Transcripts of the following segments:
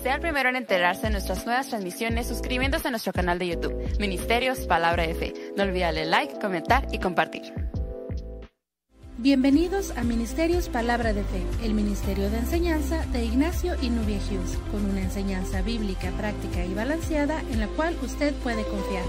Sea el primero en enterarse de nuestras nuevas transmisiones suscribiéndose a nuestro canal de YouTube, Ministerios Palabra de Fe. No olvide darle like, comentar y compartir. Bienvenidos a Ministerios Palabra de Fe, el ministerio de enseñanza de Ignacio y Nubia Hughes, con una enseñanza bíblica, práctica y balanceada en la cual usted puede confiar.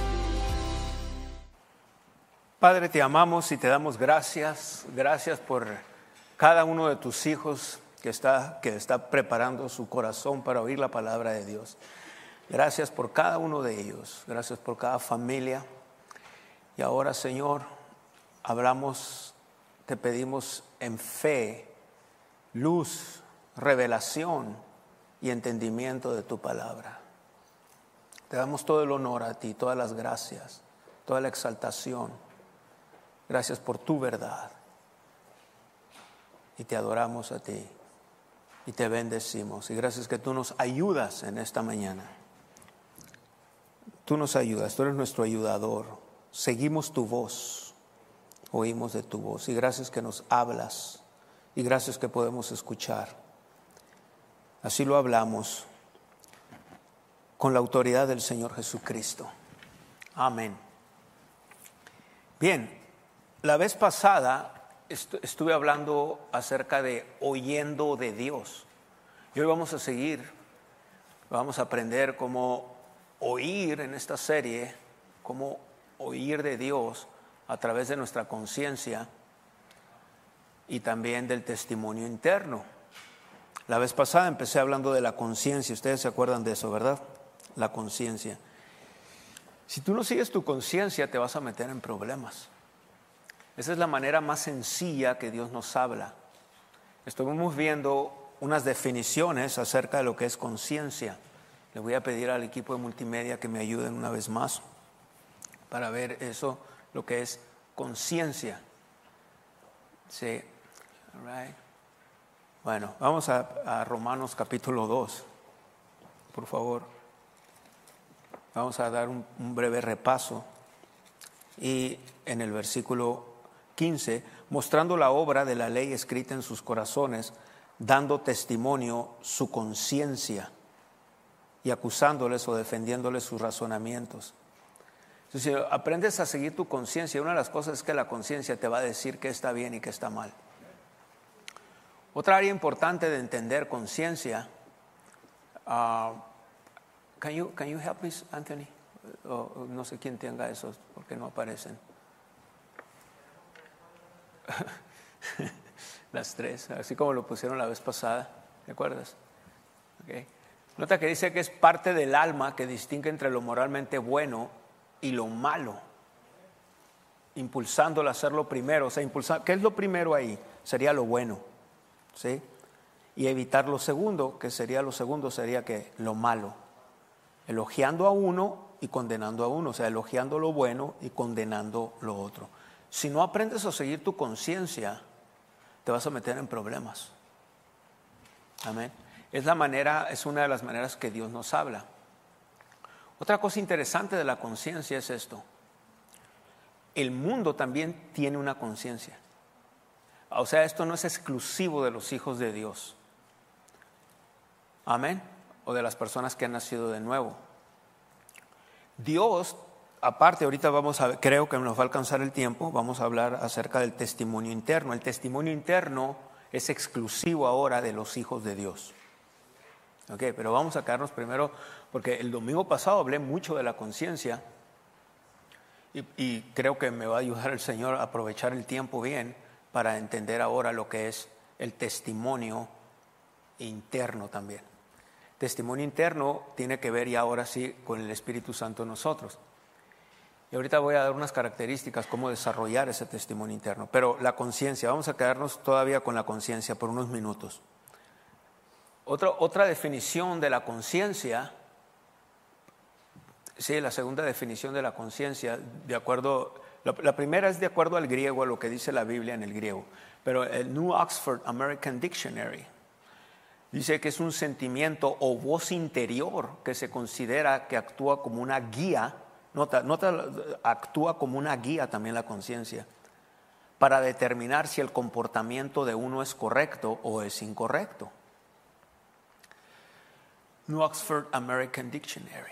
Padre, te amamos y te damos gracias. Gracias por cada uno de tus hijos que está preparando su corazón para oír la palabra de Dios. Gracias por cada uno de ellos. Gracias por cada familia. Y ahora, Señor, te pedimos en fe, luz, revelación y entendimiento de tu palabra. Te damos todo el honor a ti, todas las gracias, toda la exaltación. Gracias por tu verdad. Y te adoramos a ti y te bendecimos. Y gracias que tú nos ayudas en esta mañana. Tú nos ayudas, tú eres nuestro ayudador. Seguimos tu voz, oímos de tu voz. Y gracias que nos hablas y gracias que podemos escuchar. Así lo hablamos con la autoridad del Señor Jesucristo. Amén. Bien, la vez pasada estuve hablando acerca de oyendo de Dios. Y hoy vamos a seguir, vamos a aprender cómo oír en esta serie, cómo oír de Dios a través de nuestra conciencia y también del testimonio interno. La vez pasada empecé hablando de la conciencia, ustedes se acuerdan de eso, ¿verdad? La conciencia. Si tú no sigues tu conciencia, te vas a meter en problemas. Esa es la manera más sencilla que Dios nos habla. Estuvimos viendo unas definiciones acerca de lo que es conciencia. Le voy a pedir al equipo de multimedia que me ayuden una vez más para ver eso, lo que es conciencia. Sí. All right. Bueno, vamos a Romanos capítulo 2, por favor. Vamos a dar un breve repaso. Y en el versículo 15, mostrando la obra de la ley escrita en sus corazones, dando testimonio su conciencia y acusándoles o defendiéndoles sus razonamientos. Entonces, si aprendes a seguir tu conciencia, una de las cosas es que la conciencia te va a decir qué está bien y qué está mal. Otra área importante de entender conciencia, can you help me, Anthony? No sé quién tenga esos porque no aparecen. Las tres, así como lo pusieron la vez pasada, ¿te acuerdas? Okay. Nota que dice que es parte del alma que distingue entre lo moralmente bueno y lo malo, impulsándolo a hacer lo primero. O sea, ¿qué es lo primero ahí? Sería lo bueno, ¿sí? Y evitar lo segundo, sería que lo malo, elogiando a uno y condenando a uno, o sea, elogiando lo bueno y condenando lo otro. Si no aprendes a seguir tu conciencia, te vas a meter en problemas. Amén. Es una de las maneras que Dios nos habla. Otra cosa interesante de la conciencia es esto. El mundo también tiene una conciencia. O sea, esto no es exclusivo de los hijos de Dios. Amén. O de las personas que han nacido de nuevo. Dios, aparte, ahorita creo que nos va a alcanzar el tiempo, vamos a hablar acerca del testimonio interno. El testimonio interno es exclusivo ahora de los hijos de Dios. Ok, pero vamos a quedarnos primero, porque el domingo pasado hablé mucho de la conciencia y creo que me va a ayudar el Señor a aprovechar el tiempo bien para entender ahora lo que es el testimonio interno también. Testimonio interno tiene que ver ya ahora sí con el Espíritu Santo en nosotros. Y ahorita voy a dar unas características, cómo desarrollar ese testimonio interno. Pero la conciencia, vamos a quedarnos todavía con la conciencia por unos minutos. Otra definición de la conciencia, sí, la segunda definición de la conciencia, la primera es de acuerdo al griego, a lo que dice la Biblia en el griego. Pero el New Oxford American Dictionary dice que es un sentimiento o voz interior que se considera que actúa como una guía. Actúa como una guía también la conciencia para determinar si el comportamiento de uno es correcto o es incorrecto. New Oxford American Dictionary.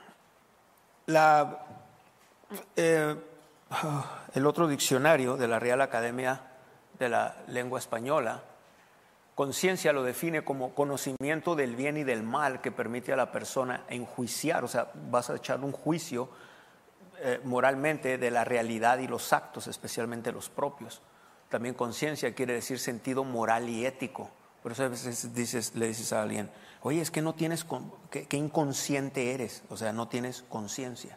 El otro diccionario de la Real Academia de la Lengua Española, conciencia lo define como conocimiento del bien y del mal que permite a la persona enjuiciar, o sea, vas a echar un juicio moralmente de la realidad y los actos, especialmente los propios. También conciencia quiere decir sentido moral y ético. Por eso a veces le dices a alguien, oye, es que no tienes, qué inconsciente eres, o sea, no tienes conciencia.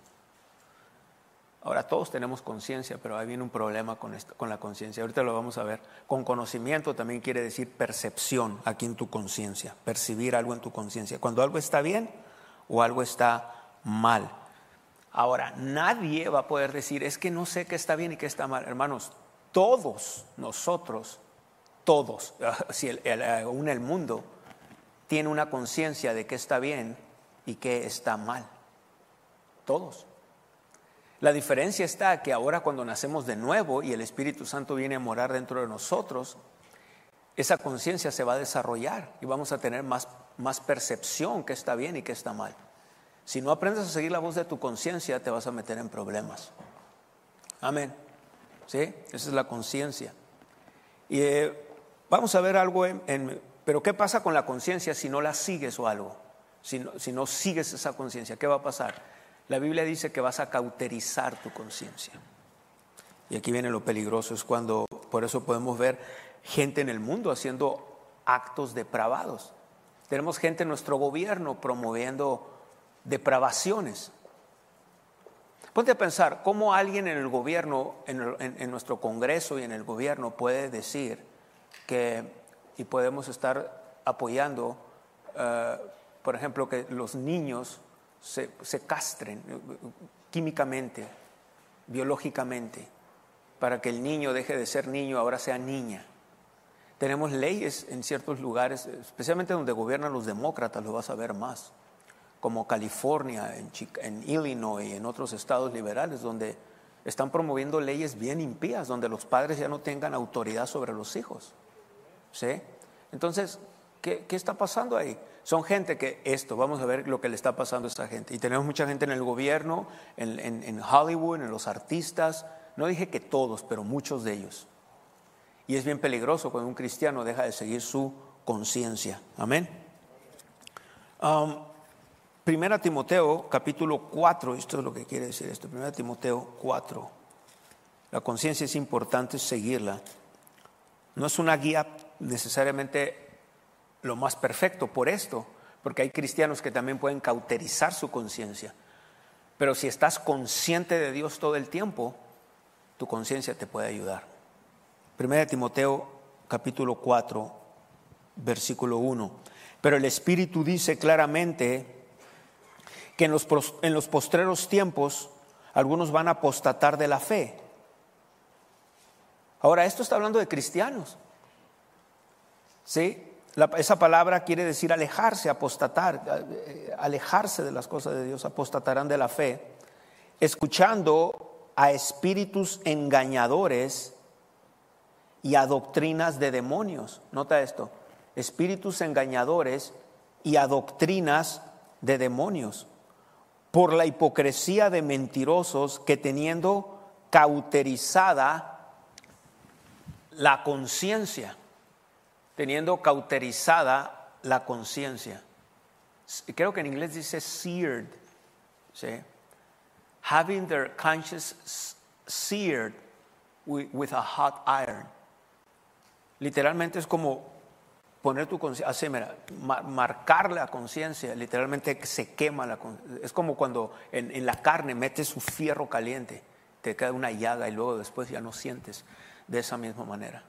Ahora todos tenemos conciencia, pero ahí viene un problema con la conciencia. Ahorita lo vamos a ver. Con conocimiento también quiere decir percepción aquí en tu conciencia, percibir algo en tu conciencia, cuando algo está bien o algo está mal. Ahora, nadie va a poder decir, es que no sé qué está bien y qué está mal. Hermanos, todos nosotros, todos, si aún el mundo tiene una conciencia de qué está bien y qué está mal. Todos. La diferencia está que ahora cuando nacemos de nuevo y el Espíritu Santo viene a morar dentro de nosotros, esa conciencia se va a desarrollar y vamos a tener más percepción que está bien y que está mal. Si no aprendes a seguir la voz de tu conciencia, te vas a meter en problemas. Amén. ¿Sí? Esa es la conciencia. Y vamos a ver algo pero ¿qué pasa con la conciencia si no la sigues o algo? Si no sigues esa conciencia, ¿qué va a pasar? La Biblia dice que vas a cauterizar tu conciencia. Y aquí viene lo peligroso, es cuando, por eso podemos ver gente en el mundo haciendo actos depravados. Tenemos gente en nuestro gobierno promoviendo depravaciones. Ponte a pensar, ¿cómo alguien en el gobierno, en nuestro Congreso y en el gobierno puede decir y podemos estar apoyando, por ejemplo, que los niños se castren químicamente, biológicamente, para que el niño deje de ser niño, ahora sea niña? Tenemos leyes en ciertos lugares, especialmente donde gobiernan los demócratas, lo vas a ver más, como California, en Illinois y en otros estados liberales, donde están promoviendo leyes bien impías, donde los padres ya no tengan autoridad sobre los hijos. ¿Sí? Entonces, ¿qué está pasando ahí? Son gente que vamos a ver lo que le está pasando a esta gente. Y tenemos mucha gente en el gobierno, en Hollywood, en los artistas. No dije que todos, pero muchos de ellos. Y es bien peligroso cuando un cristiano deja de seguir su conciencia. Amén. Primera Timoteo, capítulo 4, esto es lo que quiere decir esto. Primera Timoteo 4. La conciencia es importante seguirla. No es una guía necesariamente lo más perfecto por esto, porque hay cristianos que también pueden cauterizar su conciencia. Pero si estás consciente de Dios todo el tiempo, tu conciencia te puede ayudar. Primera Timoteo capítulo 4, versículo 1. Pero el Espíritu dice claramente que en los postreros tiempos algunos van a apostatar de la fe. Ahora, esto está hablando de cristianos. ¿Sí? Esa palabra quiere decir alejarse, apostatar, alejarse de las cosas de Dios, apostatarán de la fe, escuchando a espíritus engañadores y a doctrinas de demonios. Nota esto, espíritus engañadores y a doctrinas de demonios, por la hipocresía de mentirosos que teniendo cauterizada la conciencia, creo que en inglés dice seared, ¿sí? Having their conscience seared with a hot iron. Literalmente es como poner tu conciencia, marcar la conciencia, literalmente se quema la conciencia. Es como cuando en la carne metes un fierro caliente, te queda una llaga y luego después ya no sientes de esa misma manera.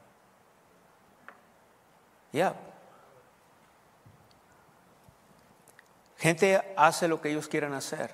Gente hace lo que ellos quieren hacer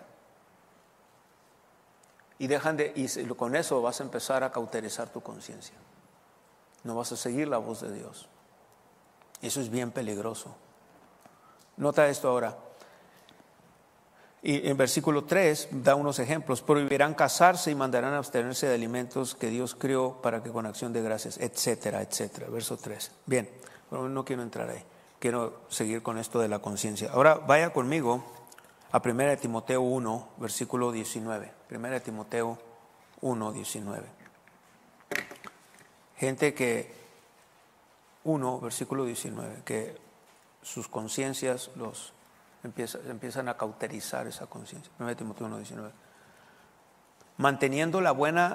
y con eso vas a empezar a cauterizar tu conciencia. No vas a seguir la voz de Dios. Eso es bien peligroso. Nota esto ahora. Y en versículo 3 da unos ejemplos. Prohibirán casarse y mandarán a abstenerse de alimentos que Dios creó para que con acción de gracias, etcétera, etcétera. Verso 3. Bien, pero no quiero entrar ahí. quiero seguir con esto de la conciencia. Ahora vaya conmigo a 1 Timoteo 1, versículo 19. 1 Timoteo 1, 19. Gente que, 1, versículo 19, que sus conciencias empiezan a cauterizar esa conciencia. 1 Timoteo 1, 19. Manteniendo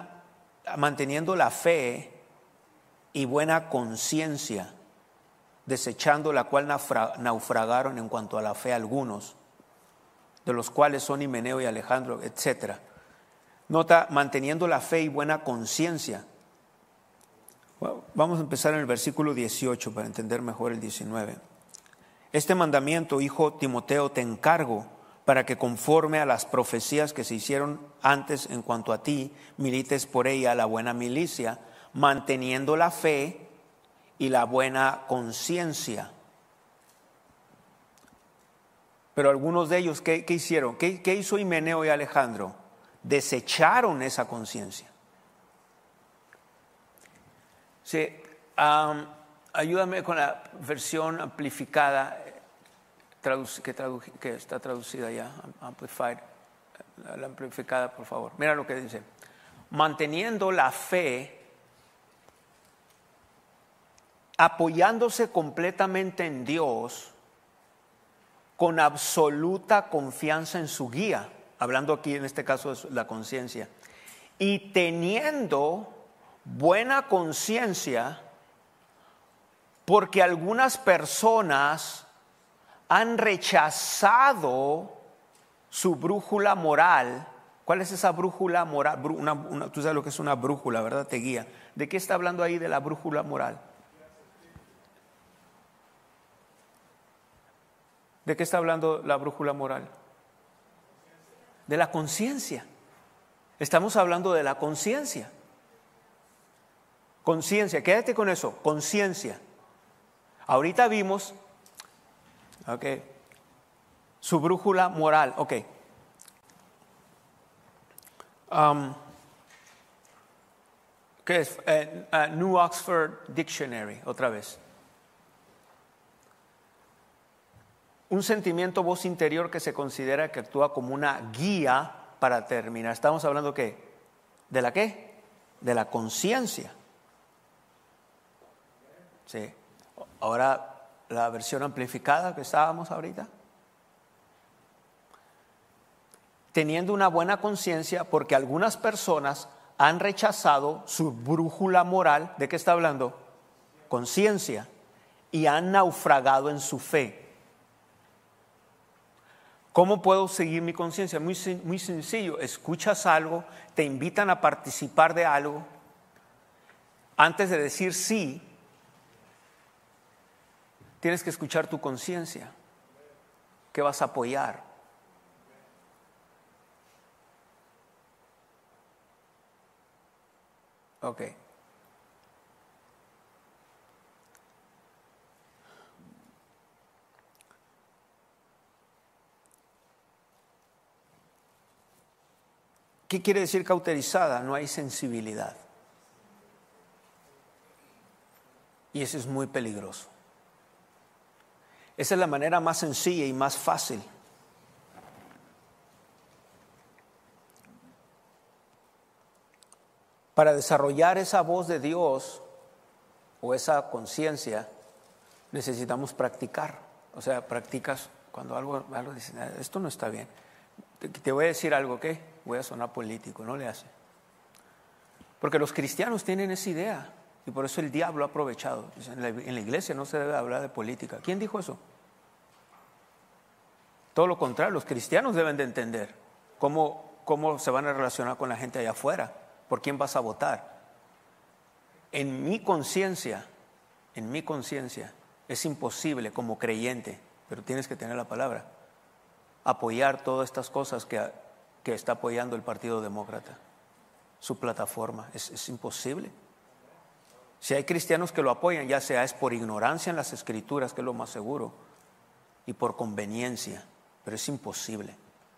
la fe y buena conciencia, desechando la cual naufragaron en cuanto a la fe algunos, de los cuales son Himeneo y Alejandro, etc. Nota, manteniendo la fe y buena conciencia. Bueno, vamos a empezar en el versículo 18 para entender mejor el 19. Este mandamiento, hijo Timoteo, te encargo para que conforme a las profecías que se hicieron antes en cuanto a ti, milites por ella la buena milicia, manteniendo la fe y la buena conciencia. Pero algunos de ellos, ¿qué hicieron? ¿Qué hizo Himeneo y Alejandro? Desecharon esa conciencia. Sí, ayúdame con la versión amplificada que está traducida ya, Amplified, la amplificada, por favor. Mira lo que dice. Manteniendo la fe, apoyándose completamente en Dios, con absoluta confianza en su guía, hablando aquí en este caso de la conciencia, y teniendo buena conciencia, porque algunas personas han rechazado su brújula moral. ¿Cuál es esa brújula moral? Tú sabes lo que es una brújula, ¿verdad? Te guía. ¿De qué está hablando ahí de la brújula moral? ¿De qué está hablando la brújula moral? De la conciencia. Estamos hablando de la conciencia. Conciencia, quédate con eso, conciencia. Ahorita vimos, su brújula moral, ¿qué es? New Oxford Dictionary, otra vez. Un sentimiento, voz interior que se considera que actúa como una guía para terminar. Estamos hablando ¿qué? ¿De la qué? De la conciencia. Sí. Ahora la versión amplificada que estábamos ahorita. Teniendo una buena conciencia porque algunas personas han rechazado su brújula moral. ¿De qué está hablando? Conciencia. Y han naufragado en su fe. ¿Cómo puedo seguir mi conciencia? Muy sencillo. Escuchas algo, te invitan a participar de algo. Antes de decir sí, tienes que escuchar tu conciencia. ¿Qué vas a apoyar? Ok. ¿Qué quiere decir cauterizada? No hay sensibilidad. Y eso es muy peligroso. Esa es la manera más sencilla y más fácil. Para desarrollar esa voz de Dios o esa conciencia, necesitamos practicar. O sea, practicas cuando algo dices, esto no está bien. Te voy a decir algo, ¿qué? Voy a sonar político, no le hace. Porque los cristianos tienen esa idea y por eso el diablo ha aprovechado. En la iglesia no se debe hablar de política. ¿Quién dijo eso? Todo lo contrario, los cristianos deben de entender cómo se van a relacionar con la gente allá afuera, por quién vas a votar. En mi conciencia, es imposible como creyente, pero tienes que tener la palabra, apoyar todas estas cosas que está apoyando el Partido Demócrata, su plataforma. Es imposible. Si hay cristianos que lo apoyan, ya sea es por ignorancia en las Escrituras, que es lo más seguro, y por conveniencia, pero es imposible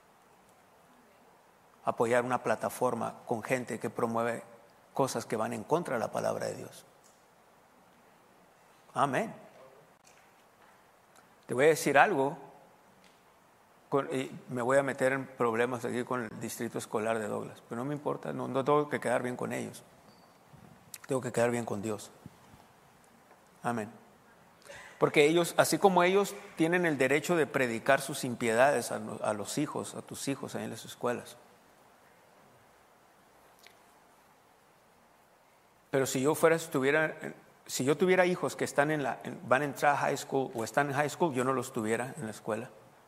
apoyar una plataforma con gente que promueve cosas que van en contra de la palabra de Dios. Amén. Te voy a decir algo, y me voy a meter en problemas aquí con el distrito escolar de Douglas, pero no me importa, no tengo que quedar bien con ellos. Tengo que quedar bien con Dios. Amén. Porque ellos, así como ellos tienen el derecho de predicar sus impiedades a los hijos, a tus hijos ahí en las escuelas. Pero si yo tuviera hijos que van a entrar a high school o están en high school, yo no los tuviera en la escuela.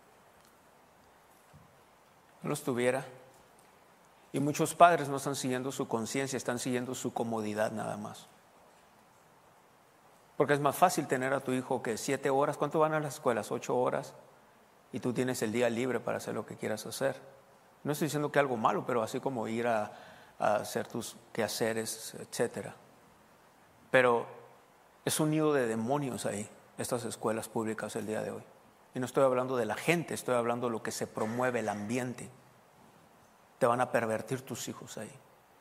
No los tuviera. Y muchos padres no están siguiendo su conciencia, están siguiendo su comodidad nada más. Porque es más fácil tener a tu hijo que 7 horas. ¿Cuánto van a las escuelas? 8 horas. Y tú tienes el día libre para hacer lo que quieras hacer. No estoy diciendo que algo malo, pero así como ir a hacer tus quehaceres, etcétera. Pero es un nido de demonios ahí, estas escuelas públicas el día de hoy. Y no estoy hablando de la gente, estoy hablando de lo que se promueve, el ambiente. Te van a pervertir tus hijos ahí.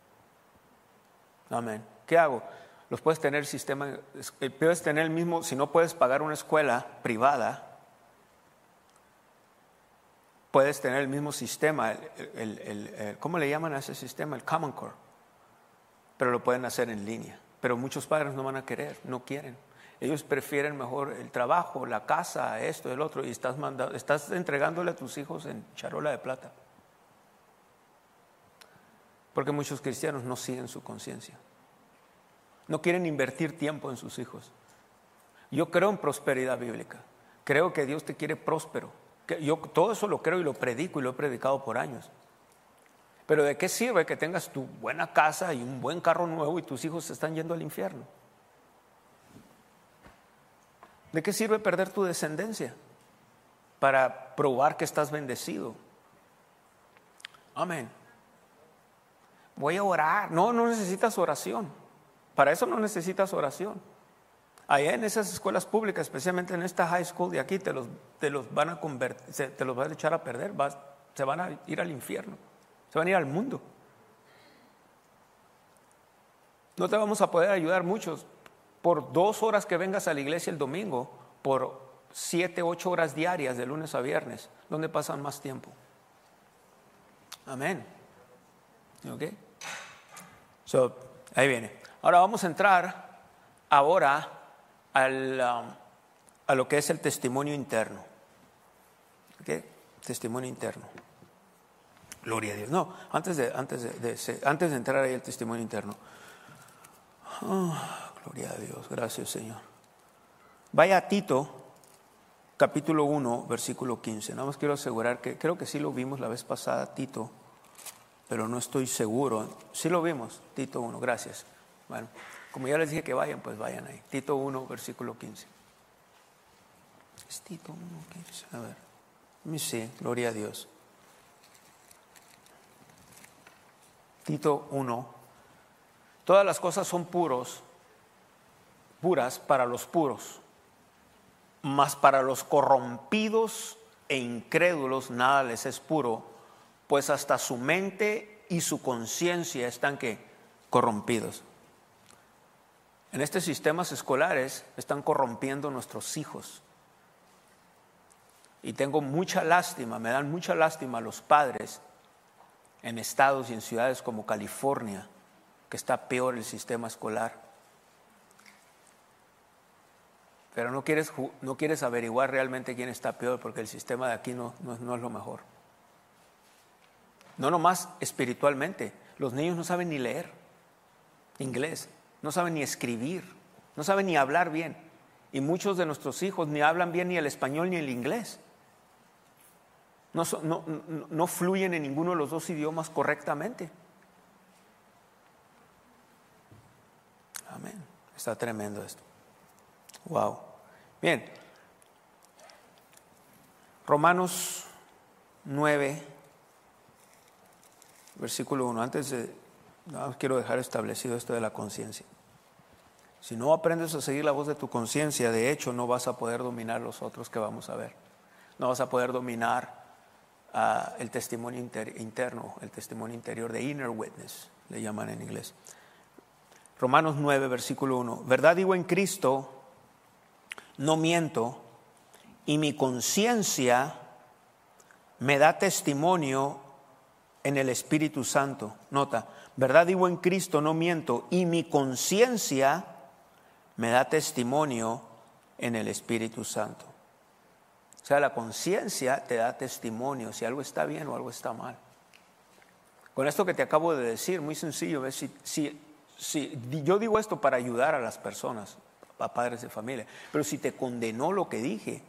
Amén. ¿Qué hago? Los puedes tener puedes tener el mismo, si no puedes pagar una escuela privada, puedes tener el mismo sistema, ¿cómo le llaman a ese sistema? El Common Core. Pero lo pueden hacer en línea. Pero muchos padres no van a querer, no quieren. Ellos prefieren mejor el trabajo, la casa, esto, el otro, y estás entregándole a tus hijos en charola de plata. Porque muchos cristianos no siguen su conciencia. No quieren invertir tiempo en sus hijos. Yo creo en prosperidad bíblica. Creo que Dios te quiere próspero. Yo todo eso lo creo y lo predico y lo he predicado por años. Pero ¿de qué sirve que tengas tu buena casa y un buen carro nuevo y tus hijos se están yendo al infierno? ¿De qué sirve perder tu descendencia para probar que estás bendecido? Amén. Voy a orar. No necesitas oración. Para eso no necesitas oración. Allá en esas escuelas públicas, especialmente en esta high school de aquí, te los van a convertir, te los van a echar a perder, se van a ir al infierno, se van a ir al mundo. No te vamos a poder ayudar muchos. Por 2 horas que vengas a la iglesia el domingo, por 7, 8 horas diarias de lunes a viernes, ¿dónde pasan más tiempo? Amén. ¿Ok? Ahí viene. Ahora vamos a entrar ahora a lo que es el testimonio interno. ¿Ok? Testimonio interno. Gloria a Dios. No, antes de entrar ahí al testimonio interno. Oh, gloria a Dios. Gracias, Señor. Vaya a Tito, capítulo 1, versículo 15. Nada más quiero asegurar que creo que sí lo vimos la vez pasada, Tito, pero no estoy seguro. Sí lo vimos, Tito 1, gracias. Bueno, como ya les dije que vayan, pues vayan ahí. Tito 1, versículo 15. Es Tito 1, 15. A ver. Sí, gloria a Dios. Tito 1. Todas las cosas son puras para los puros, mas para los corrompidos e incrédulos nada les es puro, pues hasta su mente y su conciencia están corrompidos. En estos sistemas escolares están corrompiendo nuestros hijos. Y tengo mucha lástima, me dan mucha lástima los padres en estados y en ciudades como California, que está peor el sistema escolar. Pero no quieres averiguar realmente quién está peor, porque el sistema de aquí no es lo mejor. No nomás espiritualmente, los niños no saben ni leer inglés, no saben ni escribir, no saben ni hablar bien. Y muchos de nuestros hijos ni hablan bien ni el español ni el inglés. No fluyen en ninguno de los dos idiomas correctamente. Amén. Está tremendo esto. Wow. Bien. Romanos 9, versículo 1. Quiero dejar establecido esto de la conciencia. Si no aprendes a seguir la voz de tu conciencia, de hecho no vas a poder dominar los otros que vamos a ver. No vas a poder dominar el testimonio interno, el testimonio interior de inner witness, le llaman en inglés. Romanos 9, versículo 1. Verdad digo en Cristo, no miento, y mi conciencia me da testimonio en el Espíritu Santo. Nota, verdad digo en Cristo, no miento, y mi conciencia me da testimonio en el Espíritu Santo. O sea, la conciencia te da testimonio si algo está bien o algo está mal. Con esto que te acabo de decir, muy sencillo, ¿ves? Si yo digo esto para ayudar a las personas, a padres de familia, pero si te condenó lo que dije,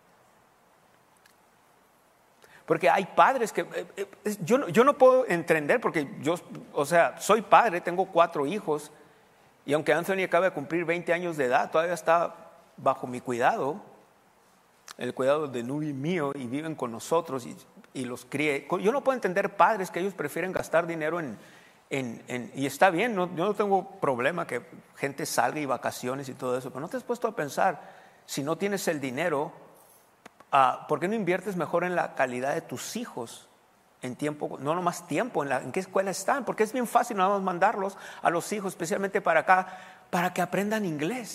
porque hay padres que yo no puedo entender, porque yo, o sea, soy padre, tengo 4 hijos, y aunque Anthony acaba de cumplir 20 años de edad, todavía está bajo mi cuidado, el cuidado de Nubi y mío, y viven con nosotros y los crié. Yo no puedo entender padres que ellos prefieren gastar dinero y está bien, yo no tengo problema que gente salga y vacaciones y todo eso, pero no te has puesto a pensar, si no tienes el dinero, ¿por qué no inviertes mejor en la calidad de tus hijos? En tiempo, no nomás tiempo, en qué escuela están, porque es bien fácil nada más mandarlos a los hijos, especialmente para acá, para que aprendan inglés.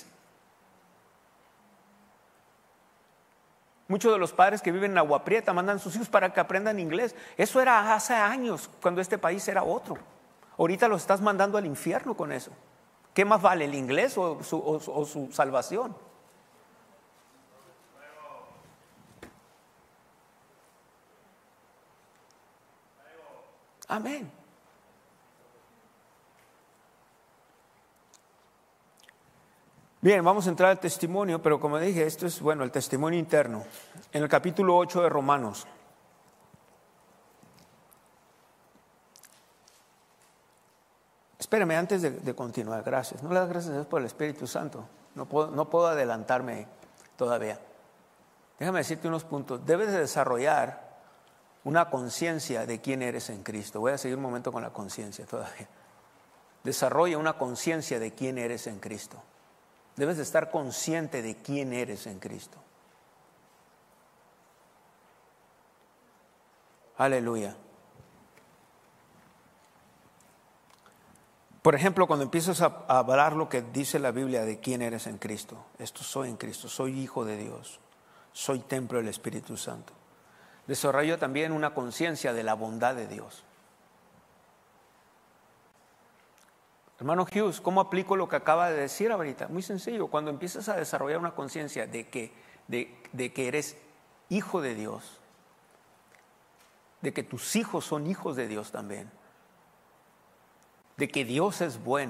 Muchos de los padres que viven en Agua Prieta mandan a sus hijos para que aprendan inglés. Eso era hace años, cuando este país era otro. Ahorita los estás mandando al infierno con eso. ¿Qué más vale, el inglés o su salvación? Amén. Bien, vamos a entrar al testimonio, pero como dije, esto es, el testimonio interno. En el capítulo 8 de Romanos. Espérame, antes de continuar, gracias. No le das gracias a Dios por el Espíritu Santo. No puedo adelantarme todavía. Déjame decirte unos puntos. Debes de desarrollar una conciencia de quién eres en Cristo. Voy a seguir un momento con la conciencia todavía. Desarrolla una conciencia de quién eres en Cristo. Debes de estar consciente de quién eres en Cristo. Aleluya. Por ejemplo, cuando empiezas a hablar lo que dice la Biblia de quién eres en Cristo. Esto soy en Cristo, soy hijo de Dios, soy templo del Espíritu Santo. Desarrollo también una conciencia de la bondad de Dios. Hermano Hughes, ¿cómo aplico lo que acaba de decir ahorita? Muy sencillo, cuando empiezas a desarrollar una conciencia de que eres hijo de Dios, de que tus hijos son hijos de Dios también, de que Dios es bueno,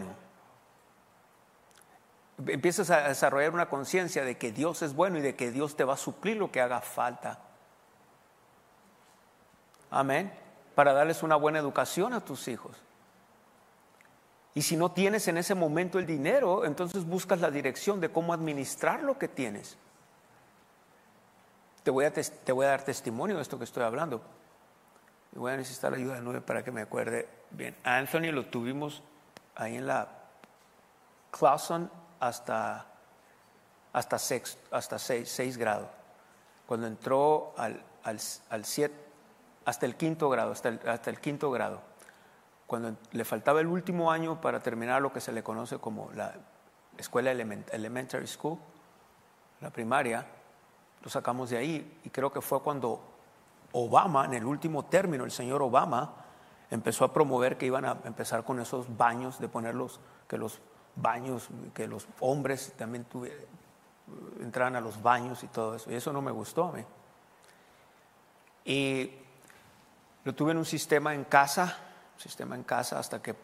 empiezas a desarrollar una conciencia de que Dios es bueno y de que Dios te va a suplir lo que haga falta. Amén. Para darles una buena educación a tus hijos. Y si no tienes en ese momento el dinero, entonces buscas la dirección de cómo administrar lo que tienes. Te voy a dar testimonio de esto que estoy hablando. Y voy a necesitar ayuda de Nube para que me acuerde bien. A Anthony lo tuvimos ahí en la Clauson hasta 6 grados. Cuando entró al 7, hasta el quinto grado. Cuando le faltaba el último año para terminar lo que se le conoce como la escuela elementary school, la primaria, lo sacamos de ahí. Y creo que fue cuando Obama, en el último término, el señor Obama, empezó a promover que iban a empezar con esos baños, de ponerlos, que los hombres también entraran a los baños y todo eso. Y eso no me gustó a mí. Y lo tuve en un sistema en casa hasta que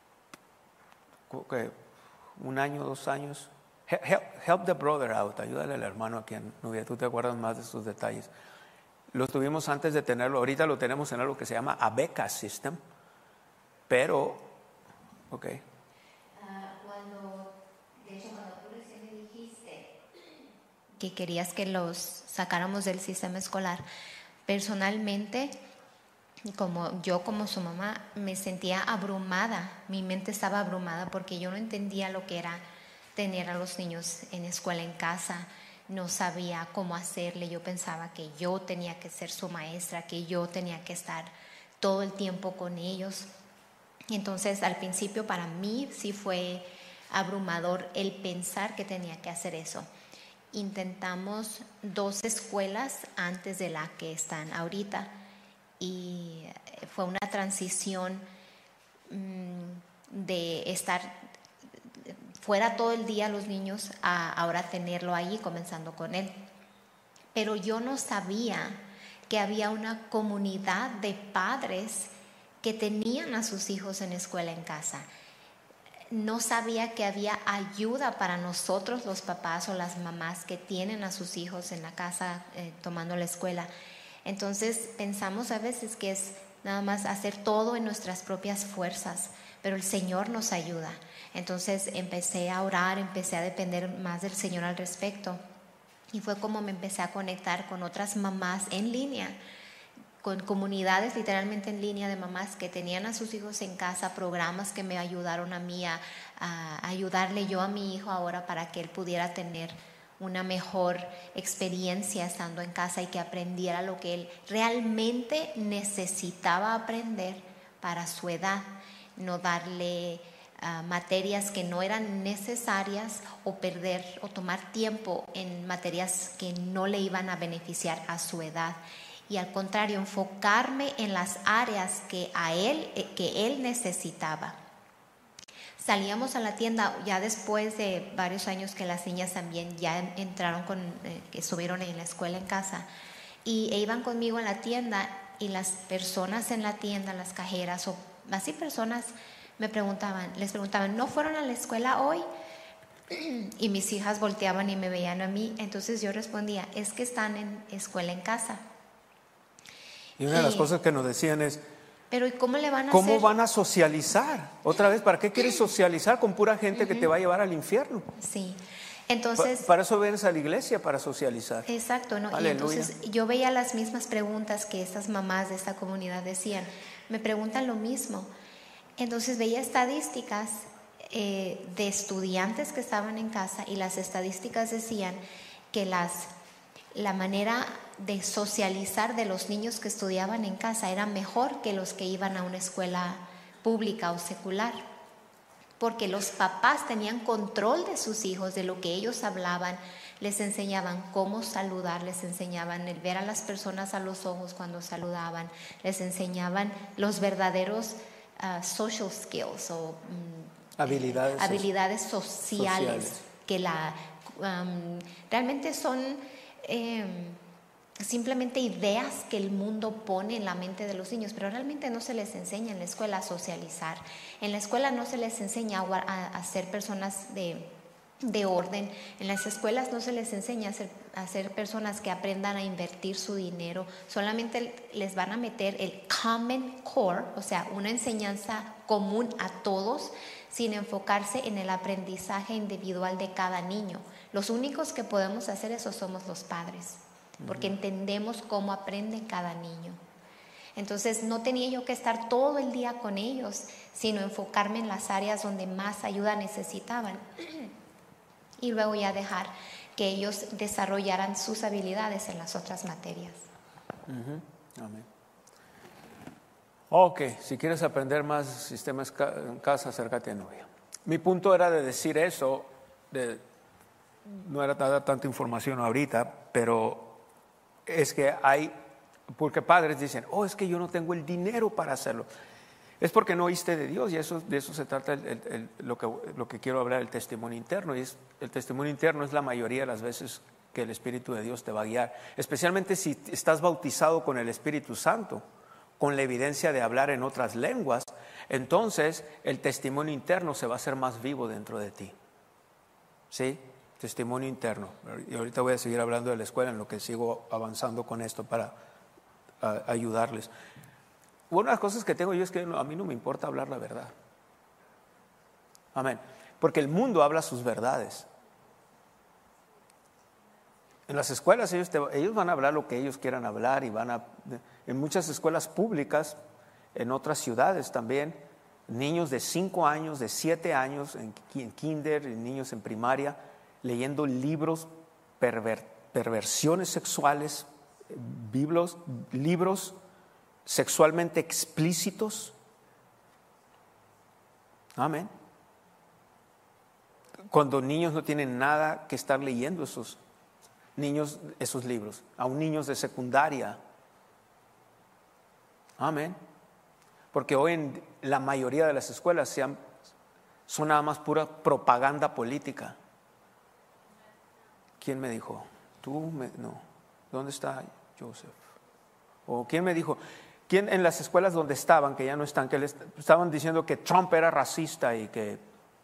1 año, 2 años. Help the brother out, ayúdale al hermano a quien Nubia, tú te acuerdas más de estos detalles. Lo tuvimos antes de tenerlo, ahorita lo tenemos en algo que se llama ABECA System, pero, ok. Cuando tú recién me dijiste que querías que los sacáramos del sistema escolar, personalmente, como su mamá, me sentía abrumada, mi mente estaba abrumada porque yo no entendía lo que era tener a los niños en escuela en casa, no sabía cómo hacerle, yo pensaba que yo tenía que ser su maestra, que yo tenía que estar todo el tiempo con ellos. Entonces al principio para mí sí fue abrumador el pensar que tenía que hacer eso. intentamos 2 escuelas antes de la que están ahorita, y fue una transición de estar fuera todo el día los niños a ahora tenerlo ahí, comenzando con él. Pero yo no sabía que había una comunidad de padres que tenían a sus hijos en escuela en casa. No sabía que había ayuda para nosotros los papás o las mamás que tienen a sus hijos en la casa tomando la escuela. Entonces pensamos a veces que es nada más hacer todo en nuestras propias fuerzas, pero el Señor nos ayuda. Entonces empecé a orar, empecé a depender más del Señor al respecto, y fue como me empecé a conectar con otras mamás en línea, con comunidades literalmente en línea de mamás que tenían a sus hijos en casa, programas que me ayudaron a mí a ayudarle yo a mi hijo ahora para que él pudiera tener una mejor experiencia estando en casa y que aprendiera lo que él realmente necesitaba aprender para su edad, no darle materias que no eran necesarias o perder o tomar tiempo en materias que no le iban a beneficiar a su edad, y al contrario enfocarme en las áreas que él necesitaba. Salíamos a la tienda ya después de varios años que las niñas también ya entraron que estuvieron en la escuela en casa, y iban conmigo en la tienda, y las personas en la tienda, las cajeras o así personas les preguntaban, ¿no fueron a la escuela hoy? Y mis hijas volteaban y me veían a mí. Entonces yo respondía, es que están en escuela en casa. Y una de las cosas que nos decían es, pero ¿y cómo le van a hacer? ¿Cómo van a socializar? Otra vez, ¿para qué quieres socializar con pura gente que te va a llevar al infierno? Sí. Entonces, para eso vienes a la iglesia, para socializar. Exacto, ¿no? Y entonces yo veía las mismas preguntas que estas mamás de esta comunidad decían. Me preguntan lo mismo. Entonces veía estadísticas de estudiantes que estaban en casa, y las estadísticas decían que la manera de socializar de los niños que estudiaban en casa era mejor que los que iban a una escuela pública o secular, porque los papás tenían control de sus hijos, de lo que ellos hablaban, les enseñaban cómo saludar, les enseñaban el ver a las personas a los ojos cuando saludaban, les enseñaban los verdaderos social skills o habilidades sociales que realmente son simplemente ideas que el mundo pone en la mente de los niños, pero realmente no se les enseña en la escuela a socializar. En la escuela no se les enseña a ser personas de orden. En las escuelas no se les enseña a ser personas que aprendan a invertir su dinero. Solamente les van a meter el Common Core, o sea, una enseñanza común a todos, sin enfocarse en el aprendizaje individual de cada niño. Los únicos que podemos hacer eso somos los padres, porque entendemos cómo aprende cada niño. Entonces no tenía yo que estar todo el día con ellos, sino enfocarme en las áreas donde más ayuda necesitaban y luego ya dejar que ellos desarrollaran sus habilidades en las otras materias. Amén. Ok, si quieres aprender más sistemas en casa, acércate a Nubia. Mi punto era de decir eso, no era tanta información ahorita, pero es que porque padres dicen, es que yo no tengo el dinero para hacerlo. Es porque no oíste de Dios, y de eso se trata lo que quiero hablar, el testimonio interno. Y el testimonio interno es la mayoría de las veces que el Espíritu de Dios te va a guiar, especialmente si estás bautizado con el Espíritu Santo, con la evidencia de hablar en otras lenguas. Entonces el testimonio interno se va a hacer más vivo dentro de ti. ¿Sí? Testimonio interno. Y ahorita voy a seguir hablando de la escuela en lo que sigo avanzando con esto para ayudarles. Una de las cosas que tengo yo es que a mí no me importa hablar la verdad. Amén. Porque el mundo habla sus verdades. En las escuelas ellos van a hablar lo que ellos quieran hablar, y en muchas escuelas públicas, en otras ciudades también, niños de 5 años, de 7 años, en kinder, niños en primaria, leyendo libros, perversiones sexuales, libros sexualmente explícitos. Amén. Cuando niños no tienen nada que estar leyendo niños esos libros, aún niños de secundaria. Amén. Porque hoy en la mayoría de las escuelas son nada más pura propaganda política. ¿Quién me dijo? No. ¿Dónde está Joseph? ¿O quién me dijo? ¿Quién en las escuelas donde estaban, que ya no están, que les estaban diciendo que Trump era racista y que...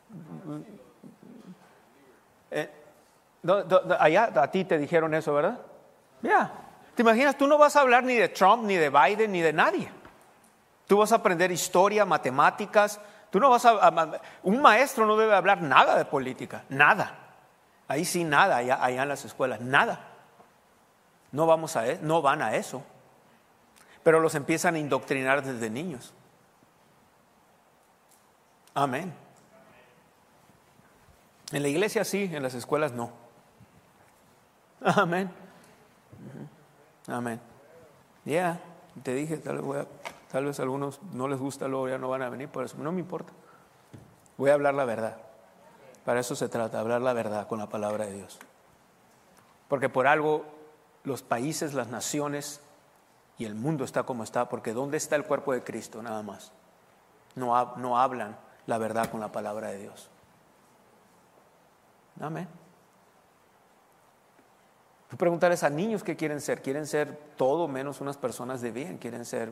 allá a ti te dijeron eso, ¿verdad? Ya. ¿Te imaginas? Tú no vas a hablar ni de Trump, ni de Biden, ni de nadie. Tú vas a aprender historia, matemáticas. Tú no vas un maestro no debe hablar nada de política, nada. Ahí sí nada, allá en las escuelas, nada. No van a eso. Pero los empiezan a indoctrinar desde niños. Amén. En la iglesia sí, en las escuelas no. Amén. Amén. Ya, te dije, tal vez a algunos no les gusta, luego ya no van a venir, por eso no me importa. Voy a hablar la verdad. Para eso se trata, hablar la verdad con la palabra de Dios. Porque por algo los países, las naciones y el mundo está como está, porque ¿dónde está el cuerpo de Cristo? Nada más. No hablan la verdad con la palabra de Dios. Amén. Tú preguntarles a niños qué quieren ser todo menos unas personas de bien, quieren ser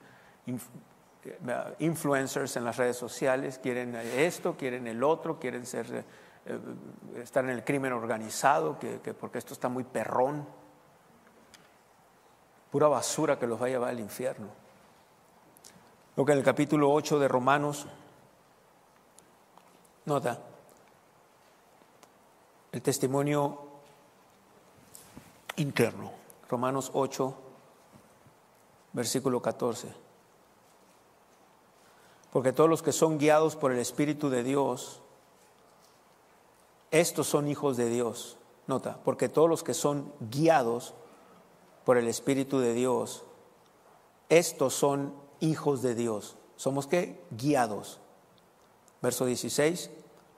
influencers en las redes sociales, quieren esto, quieren el otro, quieren estar en el crimen organizado, que porque esto está muy perrón. Pura basura que los va a llevar al infierno. Lo que en el capítulo 8 de Romanos, nota, el testimonio interno. Romanos 8, versículo 14. Porque todos los que son guiados por el Espíritu de Dios, estos son hijos de Dios. Nota, porque todos los que son guiados por el Espíritu de Dios, estos son hijos de Dios. ¿Somos qué? Guiados. Verso 16.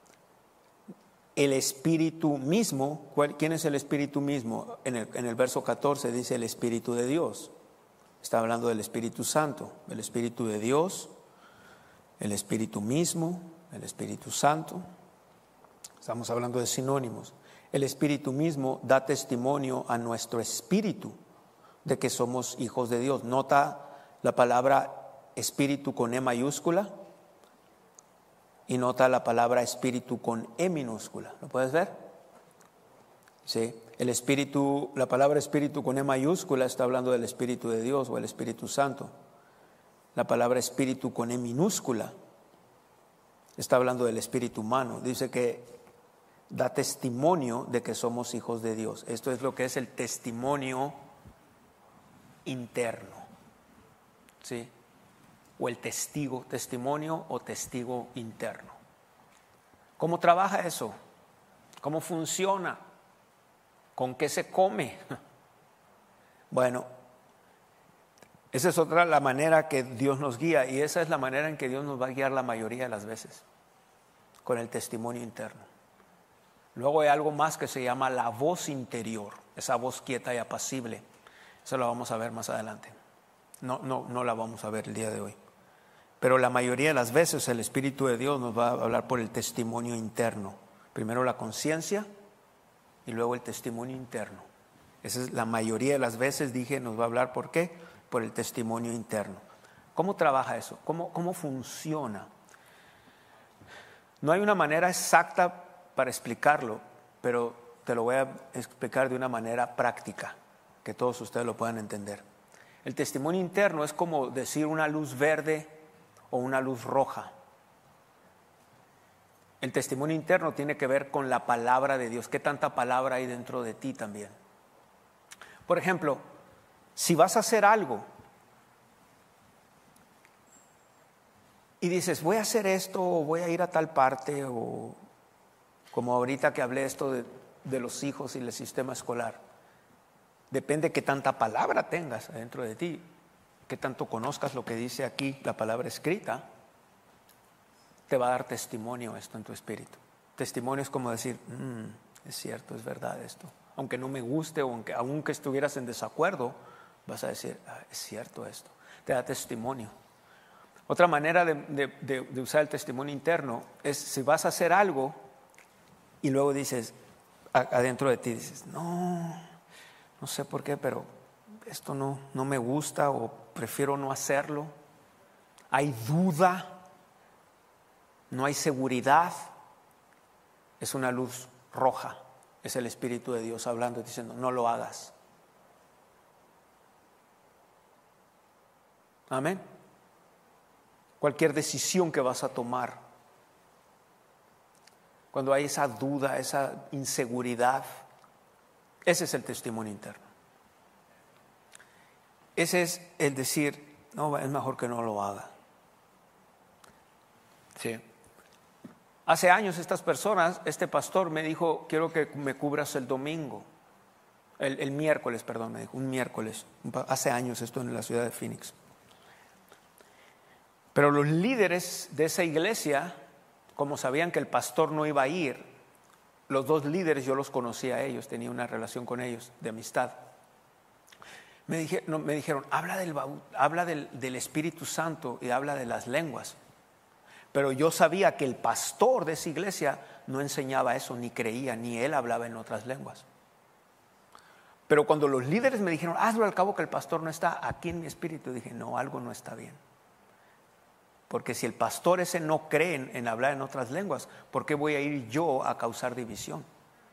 El Espíritu mismo, ¿quién es el Espíritu mismo? En el verso 14 dice el Espíritu de Dios. Está hablando del Espíritu Santo, el Espíritu de Dios, el Espíritu mismo, el Espíritu Santo. Estamos hablando de sinónimos. El Espíritu mismo da testimonio a nuestro espíritu de que somos hijos de Dios. Nota la palabra espíritu con E mayúscula y nota la palabra espíritu con E minúscula. ¿Lo puedes ver? Sí. La palabra espíritu con E mayúscula está hablando del Espíritu de Dios o el Espíritu Santo. La palabra espíritu con E minúscula está hablando del espíritu humano. Dice que da testimonio de que somos hijos de Dios. Esto es lo que es el testimonio interno, ¿sí? O el testimonio o testigo interno. ¿Cómo trabaja eso? ¿Cómo funciona? ¿Con qué se come? Bueno, esa es la manera que Dios nos guía, y esa es la manera en que Dios nos va a guiar la mayoría de las veces, con el testimonio interno. Luego hay algo más que se llama la voz interior, esa voz quieta y apacible. Eso lo vamos a ver más adelante. No la vamos a ver el día de hoy. Pero la mayoría de las veces el Espíritu de Dios nos va a hablar por el testimonio interno. Primero la conciencia y luego el testimonio interno. Esa es la mayoría de las veces, dije, nos va a hablar ¿por qué? Por el testimonio interno. ¿Cómo trabaja eso? ¿Cómo funciona? No hay una manera exacta para explicarlo, pero te lo voy a explicar de una manera práctica, que todos ustedes lo puedan entender. El testimonio interno es como decir una luz verde o una luz roja. El testimonio interno tiene que ver con la palabra de Dios. ¿Qué tanta palabra hay dentro de ti también? Por ejemplo, si vas a hacer algo y dices, voy a hacer esto o voy a ir a tal parte, o como ahorita que hablé esto de los hijos y el sistema escolar, depende qué tanta palabra tengas dentro de ti, qué tanto conozcas lo que dice aquí la palabra escrita, te va a dar testimonio esto en tu espíritu. Testimonio es como decir, es cierto, es verdad esto. aunque no me guste o aunque estuvieras en desacuerdo, vas a decir, es cierto esto. Te da testimonio. Otra manera de usar el testimonio interno es si vas a hacer algo y luego dices, adentro de ti dices, no sé por qué, pero esto no me gusta o prefiero no hacerlo. Hay duda, no hay seguridad. Es una luz roja, es el Espíritu de Dios hablando, diciendo, no lo hagas. Amén. Cualquier decisión que vas a tomar, cuando hay esa duda, esa inseguridad, ese es el testimonio interno. Ese es el decir, no, es mejor que no lo haga. Sí. Hace años este pastor me dijo, quiero que me cubras el domingo, el miércoles, perdón, me dijo, un miércoles. Hace años esto en la ciudad de Phoenix. Pero los líderes de esa iglesia, como sabían que el pastor no iba a ir, los dos líderes yo los conocía a ellos, tenía una relación con ellos de amistad. Me dijeron, habla del Espíritu Santo y habla de las lenguas. Pero yo sabía que el pastor de esa iglesia no enseñaba eso, ni creía, ni él hablaba en otras lenguas. Pero cuando los líderes me dijeron, hazlo, al cabo que el pastor no está, aquí en mi espíritu dije, no, algo no está bien. Porque si el pastor ese no cree en hablar en otras lenguas, ¿por qué voy a ir yo a causar división?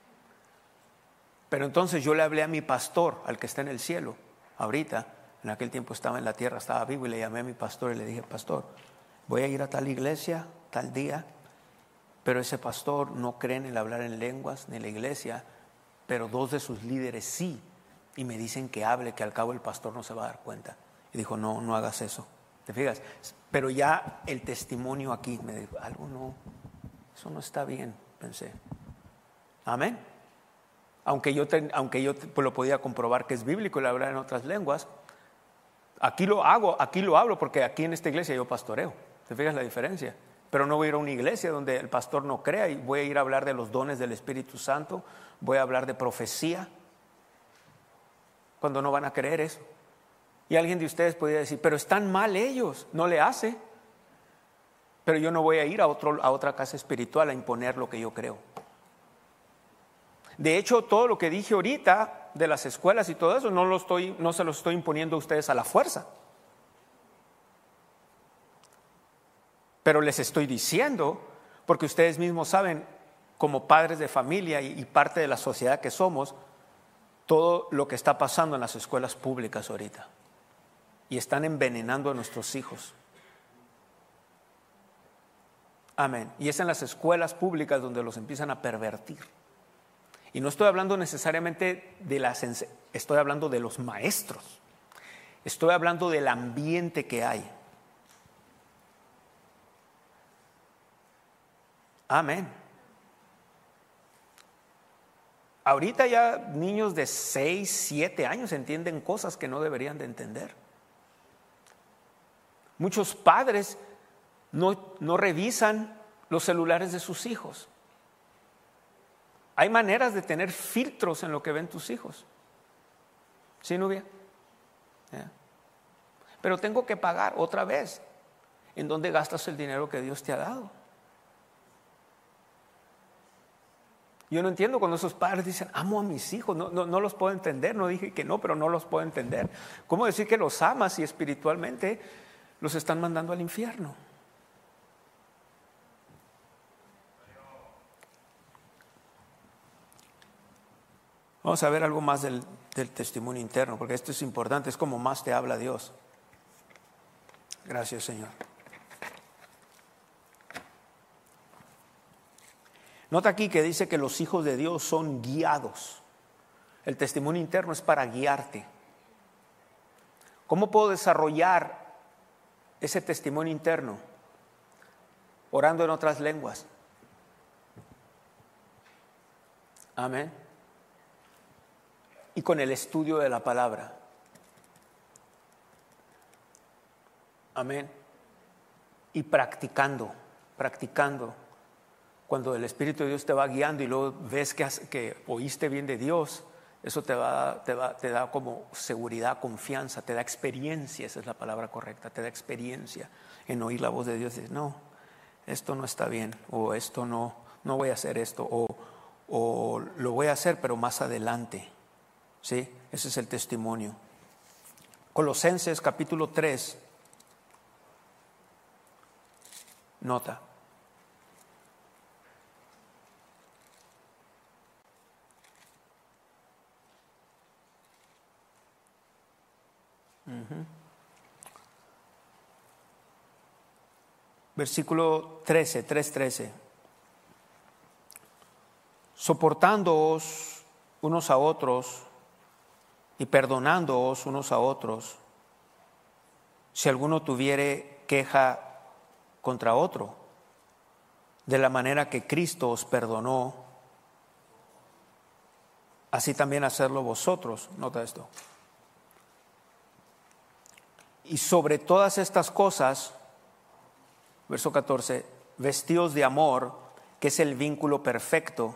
Pero entonces yo le hablé a mi pastor, al que está en el cielo, ahorita, en aquel tiempo estaba en la tierra, estaba vivo, y le llamé a mi pastor y le dije, pastor, voy a ir a tal iglesia, tal día, pero ese pastor no cree en el hablar en lenguas, ni en la iglesia, pero dos de sus líderes sí, y me dicen que hable, que al cabo el pastor no se va a dar cuenta. Y dijo, no hagas eso. ¿Te fijas? Pero ya el testimonio aquí me dijo, eso no está bien, pensé. Amén. Aunque yo pues lo podía comprobar que es bíblico el hablar en otras lenguas, aquí lo hablo porque aquí en esta iglesia yo pastoreo. ¿Te fijas la diferencia? Pero no voy a ir a una iglesia donde el pastor no crea y voy a ir a hablar de los dones del Espíritu Santo, voy a hablar de profecía, cuando no van a creer eso. Y alguien de ustedes podría decir, pero están mal ellos, no le hace. Pero yo no voy a ir a otra casa espiritual a imponer lo que yo creo. De hecho, todo lo que dije ahorita de las escuelas y todo eso, no se lo estoy imponiendo a ustedes a la fuerza. Pero les estoy diciendo, porque ustedes mismos saben, como padres de familia y parte de la sociedad que somos, todo lo que está pasando en las escuelas públicas ahorita. Y están envenenando a nuestros hijos. Amén. Y es en las escuelas públicas donde los empiezan a pervertir. Y no estoy hablando necesariamente estoy hablando de los maestros. Estoy hablando del ambiente que hay. Amén. Ahorita ya niños de 6, 7 años entienden cosas que no deberían de entender. Muchos padres no revisan los celulares de sus hijos. Hay maneras de tener filtros en lo que ven tus hijos. ¿Sí, Nubia? Yeah. Pero tengo que pagar otra vez. ¿En dónde gastas el dinero que Dios te ha dado? Yo no entiendo cuando esos padres dicen, amo a mis hijos. No los puedo entender. No dije que no, pero no los puedo entender. ¿Cómo decir que los amas si espiritualmente los están mandando al infierno? Vamos a ver algo más del testimonio interno, porque esto es importante, es como más te habla Dios. Gracias, Señor. Nota aquí que dice que los hijos de Dios son guiados. El testimonio interno es para guiarte. ¿Cómo puedo desarrollar ese testimonio interno? Orando en otras lenguas. Amén. Y con el estudio de la palabra. Amén. Y practicando. Cuando el Espíritu de Dios te va guiando y luego ves que oíste bien de Dios, Eso te da como seguridad, confianza, te da experiencia, esa es la palabra correcta, te da experiencia en oír la voz de Dios y decir, no, esto no está bien, o esto no voy a hacer esto, o lo voy a hacer pero más adelante. ¿Sí? Ese es el testimonio. Colosenses capítulo 3, nota. Versículo 13, 3:13. Soportándoos unos a otros y perdonándoos unos a otros, si alguno tuviere queja contra otro, de la manera que Cristo os perdonó, así también hacerlo vosotros. Nota esto. Y sobre todas estas cosas, verso 14, vestíos de amor, que es el vínculo perfecto,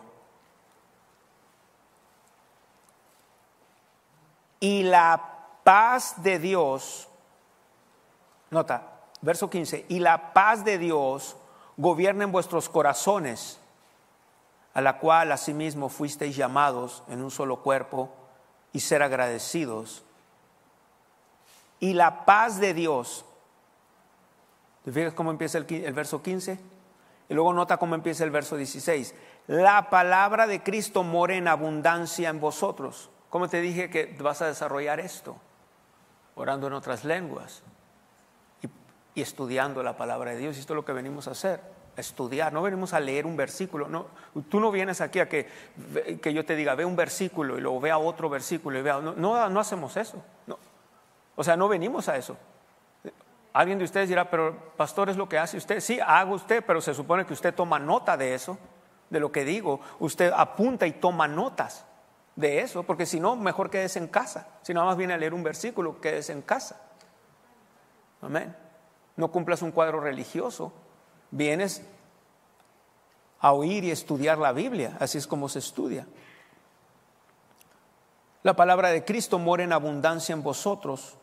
y la paz de Dios, nota, verso 15, y la paz de Dios gobierna en vuestros corazones, a la cual asimismo fuisteis llamados en un solo cuerpo, y ser agradecidos. Y la paz de Dios, ¿te fijas cómo empieza el verso 15? Y luego nota cómo empieza el verso 16. La palabra de Cristo mora en abundancia en vosotros. ¿Cómo te dije que vas a desarrollar esto? Orando en otras lenguas y estudiando la palabra de Dios. Y esto es lo que venimos a hacer, a estudiar. No venimos a leer un versículo. No, tú no vienes aquí a que yo te diga, ve un versículo y luego vea otro versículo y vea. No hacemos eso. No. O sea, no venimos a eso. Alguien de ustedes dirá, pero pastor, ¿es lo que hace usted? Sí, hago usted, pero se supone que usted toma nota de eso, de lo que digo. Usted apunta y toma notas de eso, porque si no, mejor quédese en casa. Si nada más viene a leer un versículo, quédese en casa. Amén. No cumplas un cuadro religioso. Vienes a oír y estudiar la Biblia. Así es como se estudia. La palabra de Cristo mora en abundancia en vosotros,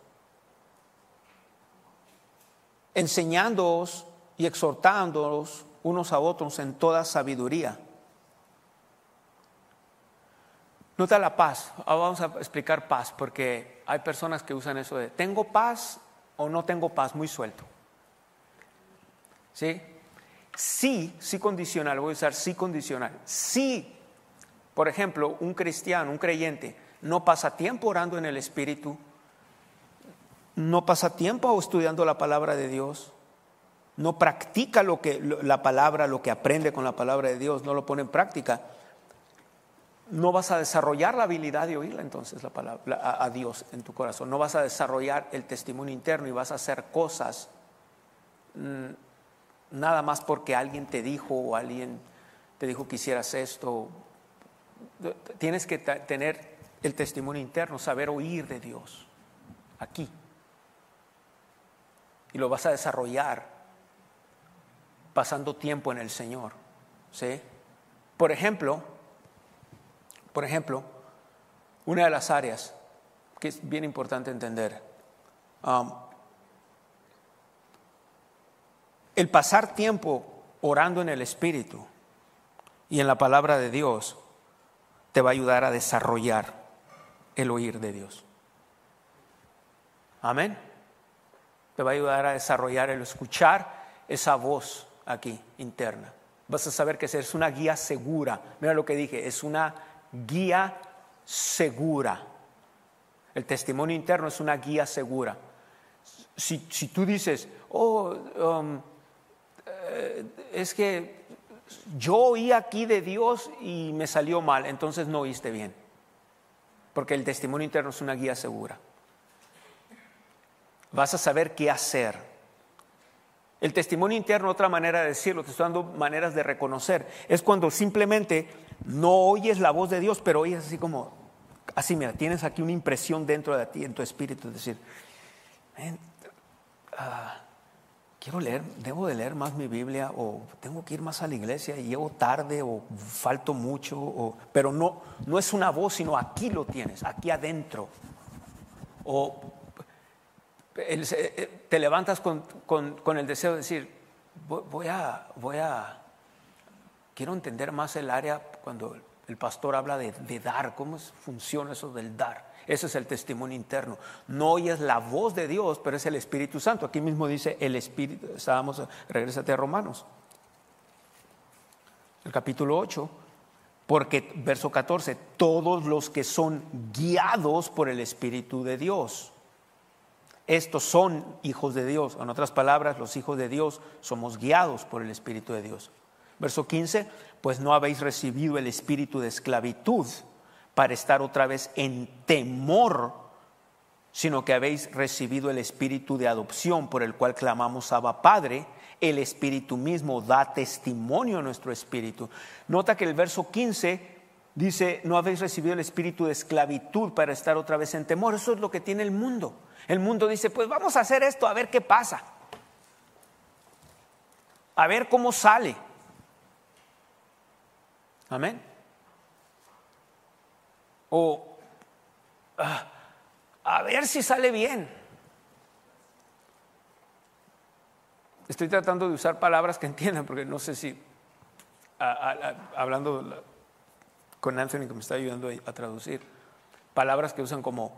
enseñándoos y exhortándoos unos a otros en toda sabiduría. Nota la paz. Ahora vamos a explicar paz, porque hay personas que usan eso de ¿tengo paz o no tengo paz? Muy suelto. ¿Sí? Sí condicional. Voy a usar sí condicional. Sí, por ejemplo, un cristiano, un creyente, no pasa tiempo orando en el Espíritu, no pasa tiempo estudiando la palabra de Dios, no practica la palabra, lo que aprende con la palabra de Dios, no lo pone en práctica, no vas a desarrollar la habilidad de oírla entonces la palabra a Dios en tu corazón, no vas a desarrollar el testimonio interno y vas a hacer cosas nada más porque alguien te dijo o alguien te dijo que hicieras esto. Tienes que tener el testimonio interno, saber oír de Dios aquí. Y lo vas a desarrollar pasando tiempo en el Señor. ¿Sí? Por ejemplo, una de las áreas que es bien importante entender, el pasar tiempo orando en el Espíritu y en la palabra de Dios te va a ayudar a desarrollar el oír de Dios. Amén. Te va a ayudar a desarrollar el escuchar esa voz aquí interna. Vas a saber que es una guía segura. Mira lo que dije, es una guía segura. El testimonio interno es una guía segura. Si tú dices, es que yo oí aquí de Dios y me salió mal, entonces no oíste bien. Porque el testimonio interno es una guía segura. Vas a saber qué hacer. El testimonio interno, otra manera de decirlo, te estoy dando maneras de reconocer, es cuando simplemente no oyes la voz de Dios, pero oyes así como, así mira, tienes aquí una impresión dentro de ti, en tu espíritu, es decir, debo de leer más mi Biblia, o tengo que ir más a la iglesia y llego tarde, o falto mucho, pero no es una voz, sino aquí lo tienes, aquí adentro. O te levantas con el deseo de decir, quiero entender más el área cuando el pastor habla de dar, cómo funciona eso del dar. Ese es el testimonio interno. No oyes la voz de Dios, pero es el Espíritu Santo. Aquí mismo dice el Espíritu. Regrésate a Romanos, el capítulo 8, porque verso 14, todos los que son guiados por el Espíritu de Dios, estos son hijos de Dios. En otras palabras, los hijos de Dios somos guiados por el Espíritu de Dios. Verso 15, pues no habéis recibido el espíritu de esclavitud para estar otra vez en temor, sino que habéis recibido el espíritu de adopción, por el cual clamamos Abba Padre. El Espíritu mismo da testimonio a nuestro espíritu. Nota que el verso 15 dice, no habéis recibido el espíritu de esclavitud para estar otra vez en temor. Eso es lo que tiene el mundo. El mundo dice, pues vamos a hacer esto, a ver qué pasa, a ver cómo sale. Amén. O a ver si sale bien. Estoy tratando de usar palabras que entiendan, porque no sé si hablando con Anthony, que me está ayudando a traducir, palabras que usan como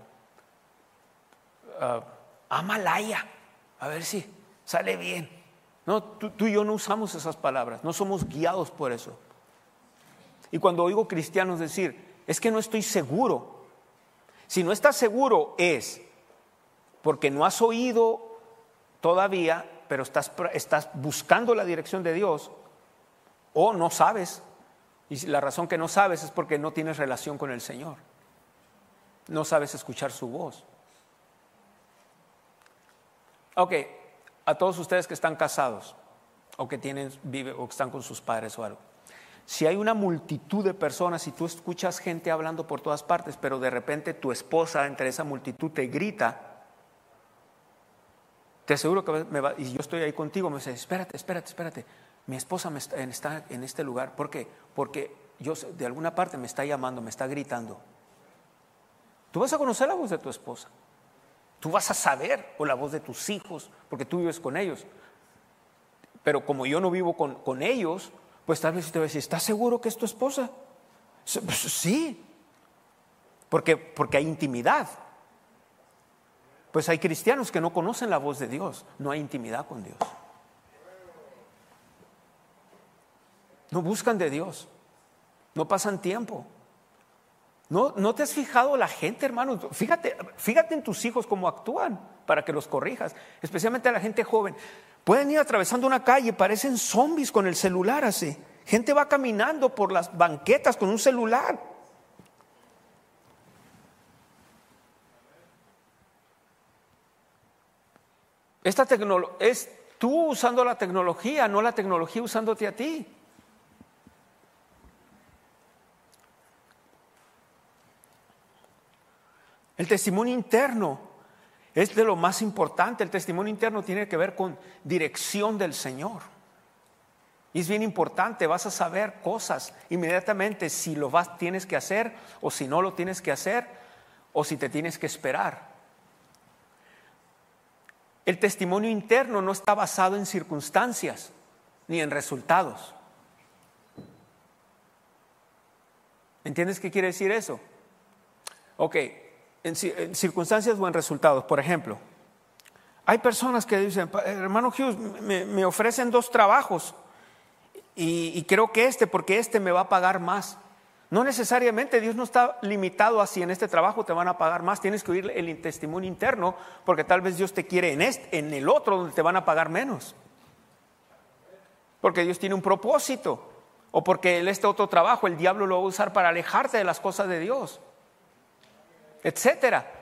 Amalaya, a ver si sale bien. No, tú y yo no usamos esas palabras, no somos guiados por eso. Y cuando oigo cristianos decir, es que no estoy seguro. Si no estás seguro es porque no has oído todavía, pero estás buscando la dirección de Dios, o no sabes. Y la razón que no sabes es porque no tienes relación con el Señor. No sabes escuchar su voz. Ok, a todos ustedes que están casados o que o que están con sus padres o algo. Si hay una multitud de personas y tú escuchas gente hablando por todas partes, pero de repente tu esposa entre esa multitud te grita, te aseguro que y yo estoy ahí contigo, me dice, espérate, mi esposa está en este lugar. ¿Por qué? Porque yo de alguna parte me está llamando, me está gritando. Tú vas a conocer la voz de tu esposa, tú vas a saber, o la voz de tus hijos, porque tú vives con ellos. Pero como yo no vivo con ellos, pues tal vez te va a decir, ¿estás seguro que es tu esposa? Pues sí, porque hay intimidad. Pues hay cristianos que no conocen la voz de Dios, no hay intimidad con Dios. No buscan de Dios, no pasan tiempo. ¿No te has fijado la gente, hermano? Fíjate en tus hijos cómo actúan para que los corrijas, especialmente a la gente joven. Pueden ir atravesando una calle, parecen zombies con el celular así. Gente va caminando por las banquetas con un celular. Es tú usando la tecnología, no la tecnología usándote a ti. El testimonio interno es de lo más importante. El testimonio interno tiene que ver con dirección del Señor. Y es bien importante, vas a saber cosas inmediatamente si tienes que hacer, o si no lo tienes que hacer, o si te tienes que esperar. El testimonio interno no está basado en circunstancias ni en resultados. ¿Entiendes qué quiere decir eso? Ok, en circunstancias o en resultados. Por ejemplo, hay personas que dicen, hermano Hughes, me ofrecen 2 trabajos y creo que porque me va a pagar más. No necesariamente, Dios no está limitado a si en este trabajo te van a pagar más. Tienes que oír el testimonio interno, porque tal vez Dios te quiere en el otro donde te van a pagar menos. Porque Dios tiene un propósito, o porque este otro trabajo el diablo lo va a usar para alejarte de las cosas de Dios, etcétera.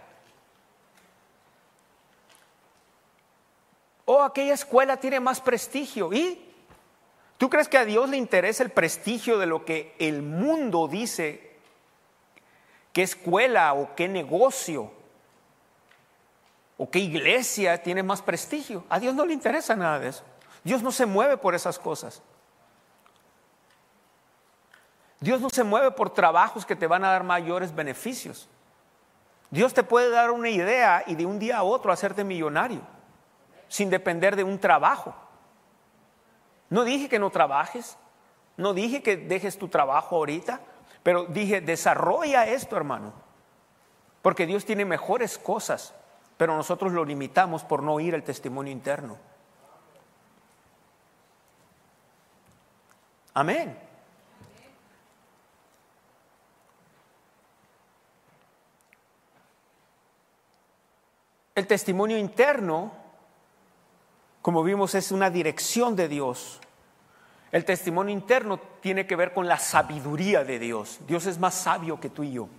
O aquella escuela tiene más prestigio. ¿Y tú crees que a Dios le interesa el prestigio de lo que el mundo dice qué escuela o qué negocio o qué iglesia tiene más prestigio. A Dios no le interesa nada de eso. Dios no se mueve por esas cosas. Dios no se mueve por trabajos que te van a dar mayores beneficios. Dios te puede dar una idea y de un día a otro hacerte millonario, sin depender de un trabajo. No dije que no trabajes, no dije que dejes tu trabajo ahorita, pero dije, desarrolla esto, hermano, porque Dios tiene mejores cosas, pero nosotros lo limitamos por no oír el testimonio interno. Amén. El testimonio interno, como vimos, es una dirección de Dios. El testimonio interno tiene que ver con la sabiduría de Dios. Dios es más sabio que tú y yo.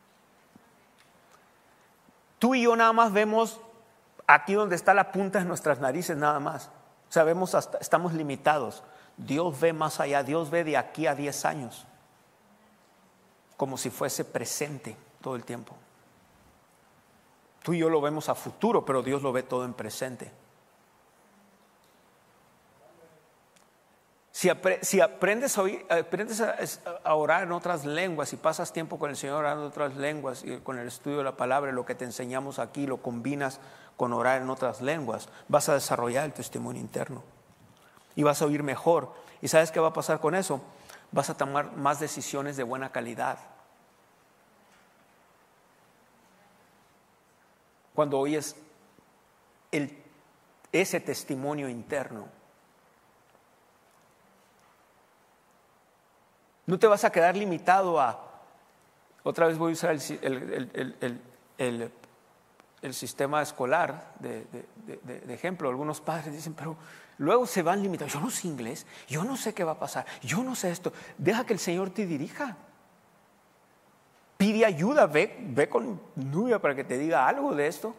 Tú y yo nada más vemos aquí donde está la punta de nuestras narices nada más. Sabemos hasta, estamos limitados. Dios ve más allá, Dios ve de aquí a 10 años. Como si fuese presente todo el tiempo. Tú y yo lo vemos a futuro, pero Dios lo ve todo en presente. Si aprendes a orar en otras lenguas y pasas tiempo con el Señor orando en otras lenguas y con el estudio de la palabra, lo que te enseñamos aquí lo combinas con orar en otras lenguas, vas a desarrollar el testimonio interno y vas a oír mejor. ¿Y sabes qué va a pasar con eso? Vas a tomar más decisiones de buena calidad. Cuando oyes ese testimonio interno, no te vas a quedar limitado a, otra vez voy a usar el sistema escolar de ejemplo. Algunos padres dicen, pero luego se van limitados. Yo no sé inglés, yo no sé qué va a pasar, yo no sé esto. Deja que el Señor te dirija. Pide ayuda, ve con Nubia para que te diga algo de esto.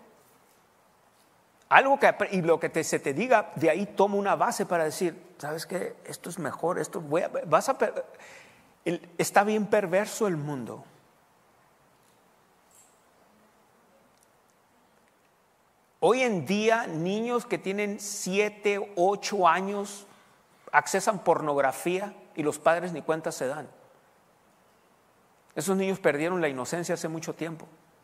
Algo y lo que se te diga, de ahí toma una base para decir, ¿sabes qué? Esto es mejor, está bien perverso el mundo. Hoy en día, niños que tienen 7, 8 años accesan pornografía y los padres ni cuenta se dan. Esos niños perdieron la inocencia hace mucho tiempo.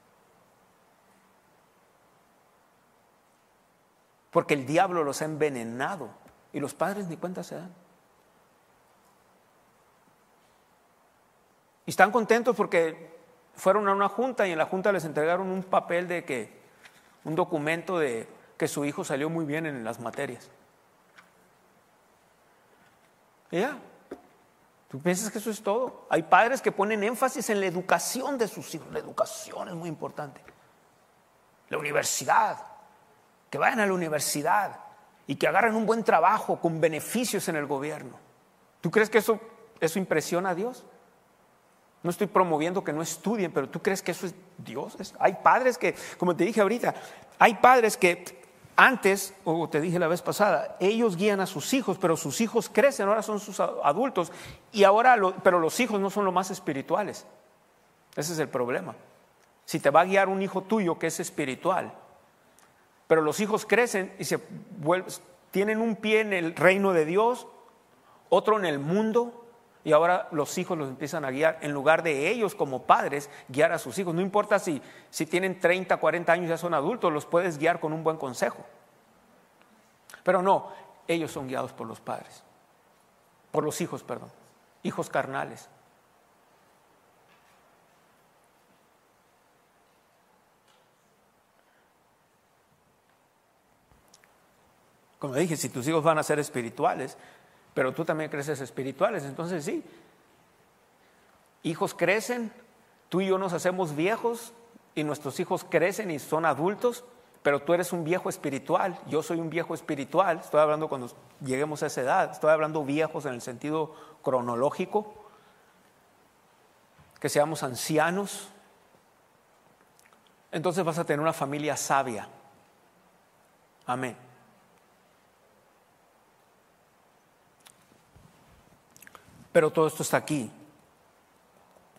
Porque el diablo los ha envenenado y los padres ni cuenta se dan. Y están contentos porque fueron a una junta y en la junta les entregaron un papel un documento de que su hijo salió muy bien en las materias. Y ya. ¿Tú piensas que eso es todo? Hay padres que ponen énfasis en la educación de sus hijos. La educación es muy importante. La universidad. Que vayan a la universidad y que agarren un buen trabajo con beneficios en el gobierno. ¿Tú crees que eso impresiona a Dios? No estoy promoviendo que no estudien, pero ¿tú crees que eso es Dios? Hay padres que, como te dije ahorita, hay padres que antes, o te dije la vez pasada, ellos guían a sus hijos, pero sus hijos crecen, ahora son sus adultos, pero los hijos no son los más espirituales. Ese es el problema. Si te va a guiar un hijo tuyo que es espiritual, pero los hijos crecen y tienen un pie en el reino de Dios, otro en el mundo, y ahora los hijos los empiezan a guiar, en lugar de ellos como padres guiar a sus hijos. No importa si tienen 30, 40 años, ya son adultos, los puedes guiar con un buen consejo. Pero no, ellos son guiados por los padres, por los hijos, perdón, hijos carnales. Como dije, si tus hijos van a ser espirituales, pero tú también creces espirituales, entonces sí. Hijos crecen, tú y yo nos hacemos viejos y nuestros hijos crecen y son adultos, pero tú eres un viejo espiritual, yo soy un viejo espiritual. Estoy hablando cuando lleguemos a esa edad, estoy hablando viejos en el sentido cronológico, que seamos ancianos. Entonces vas a tener una familia sabia. Amén. Pero todo esto está aquí.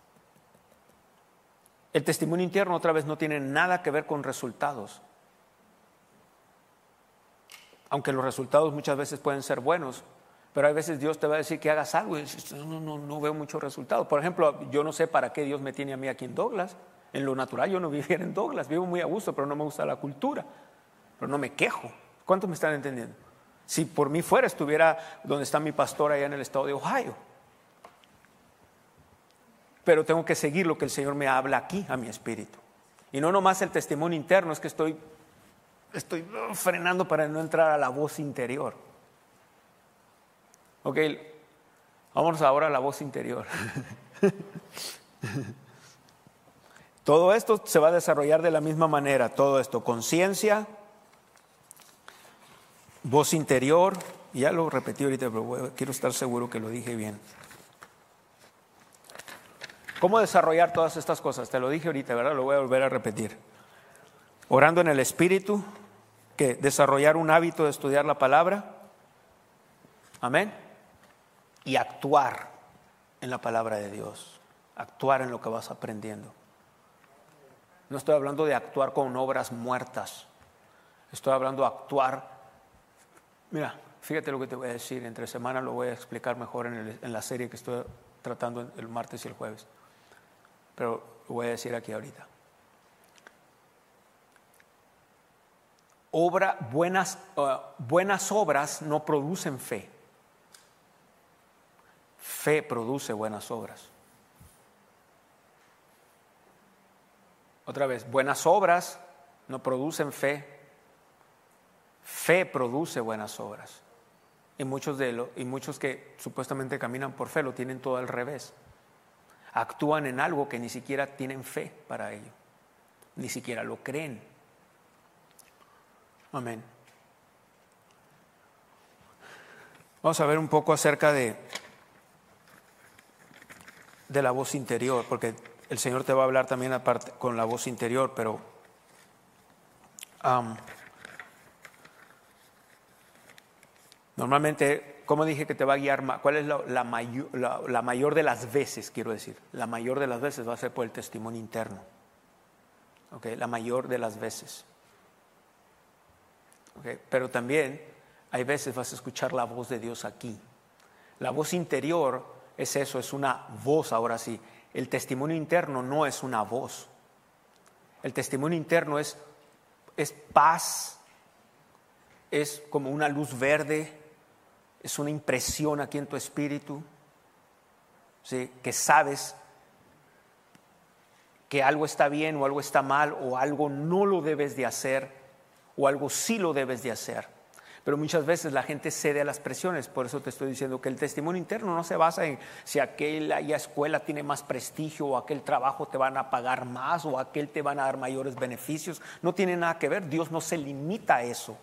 El testimonio interno otra vez no tiene nada que ver con resultados. aunque los resultados muchas veces pueden ser buenos, pero hay veces Dios te va a decir que hagas algo y dices, no veo muchos resultados. Por ejemplo, yo no sé para qué Dios me tiene a mí aquí en Douglas. En lo natural yo no viviera en Douglas, vivo muy a gusto, pero no me gusta la cultura, pero no me quejo. ¿Cuántos me están entendiendo? Si por mí fuera, estuviera donde está mi pastor allá en el estado de Ohio. Pero tengo que seguir lo que el Señor me habla aquí a mi espíritu. Y no nomás el testimonio interno, es que estoy frenando para no entrar a la voz interior. Ok, vámonos ahora a la voz interior. Todo esto se va a desarrollar de la misma manera, todo esto, conciencia, voz interior, y ya lo repetí ahorita, pero quiero estar seguro que lo dije bien. ¿Cómo desarrollar todas estas cosas? Te lo dije ahorita, ¿verdad? Lo voy a volver a repetir. Orando en el Espíritu, que desarrollar un hábito de estudiar la palabra, amén, y actuar en la palabra de Dios, actuar en lo que vas aprendiendo. No estoy hablando de actuar con obras muertas, estoy hablando de actuar. Mira, fíjate lo que te voy a decir, entre semana lo voy a explicar mejor en la serie que estoy tratando el martes y el jueves, pero lo voy a decir aquí ahorita. Buenas obras no producen fe. Fe produce buenas obras. Otra vez, buenas obras no producen fe. Fe produce buenas obras. Y muchos que supuestamente caminan por fe lo tienen todo al revés. Actúan en algo que ni siquiera tienen fe para ello. Ni siquiera lo creen. Amén. Vamos a ver un poco acerca de la voz interior, porque el Señor te va a hablar también aparte con la voz interior, pero normalmente, ¿cómo dije que te va a guiar? ¿Cuál es la mayor de las veces, quiero decir? La mayor de las veces va a ser por el testimonio interno. Okay, la mayor de las veces. Okay, pero también hay veces vas a escuchar la voz de Dios aquí. La voz interior es eso, es una voz. Ahora sí, el testimonio interno no es una voz. El testimonio interno es paz, es como una luz verde, es una impresión aquí en tu espíritu, ¿sí? Que sabes que algo está bien o algo está mal, o algo no lo debes de hacer, o algo sí lo debes de hacer. Pero muchas veces la gente cede a las presiones. Por eso te estoy diciendo que el testimonio interno no se basa en si aquella escuela tiene más prestigio, o aquel trabajo te van a pagar más, o aquel te van a dar mayores beneficios. No tiene nada que ver. Dios no se limita a eso.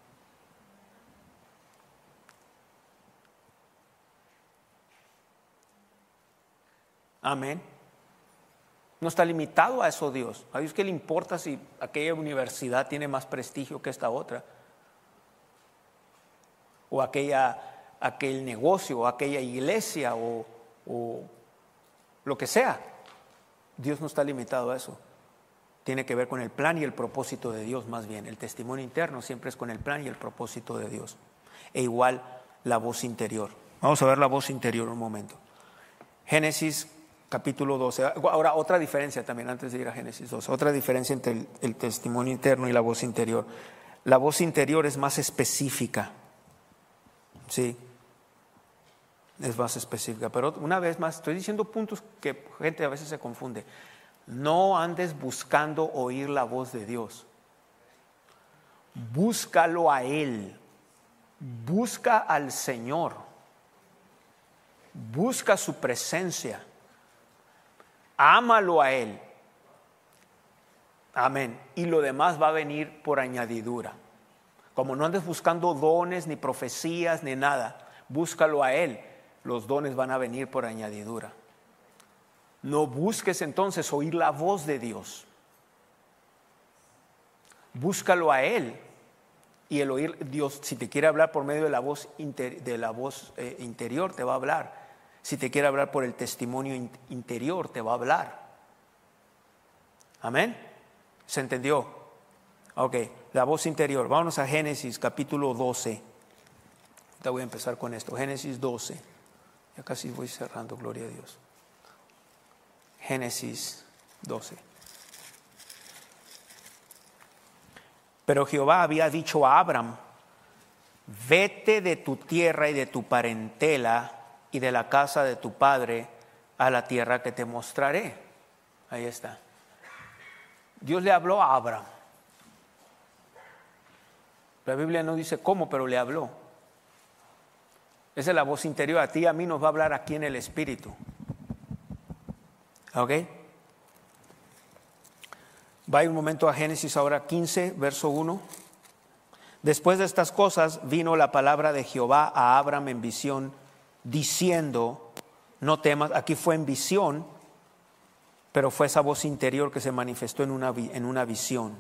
Amén. No está limitado a eso Dios. A Dios qué le importa si aquella universidad tiene más prestigio que esta otra, o aquel negocio, o aquella iglesia, o lo que sea. Dios no está limitado a eso. Tiene que ver con el plan y el propósito de Dios más bien. El testimonio interno siempre es con el plan y el propósito de Dios. E igual la voz interior. Vamos a ver la voz interior un momento. Génesis capítulo 12. Ahora, otra diferencia también, antes de ir a Génesis 12, otra diferencia entre el testimonio interno y la voz interior. La voz interior es más específica, sí, es más específica. Pero una vez más, estoy diciendo puntos que gente a veces se confunde. No andes buscando oír la voz de Dios. Búscalo a Él. Busca al Señor. Busca su presencia. Ámalo a Él. Amén. Y lo demás va a venir por añadidura. Como no andes buscando dones, ni profecías, ni nada, búscalo a Él. Los dones van a venir por añadidura. No busques entonces oír la voz de Dios. Búscalo a Él. Y el oír Dios, si te quiere hablar por medio de la voz interior, te va a hablar. Si te quiere hablar por el testimonio interior, te va a hablar. Amén. ¿Se entendió? Ok, la voz interior. Vámonos a Génesis capítulo 12. Ahorita voy a empezar con esto. Génesis 12. Ya casi voy cerrando, gloria a Dios. Génesis 12. Pero Jehová había dicho a Abram: vete de tu tierra y de tu parentela y de la casa de tu padre a la tierra que te mostraré. Ahí está. Dios le habló a Abram. La Biblia no dice cómo, pero le habló. Esa es la voz interior. A ti y a mí nos va a hablar aquí en el Espíritu. ¿Ok? Vaya un momento a Génesis ahora 15, verso 1. Después de estas cosas vino la palabra de Jehová a Abram en visión, diciendo: no temas. Aquí fue en visión, pero fue esa voz interior que se manifestó en una visión.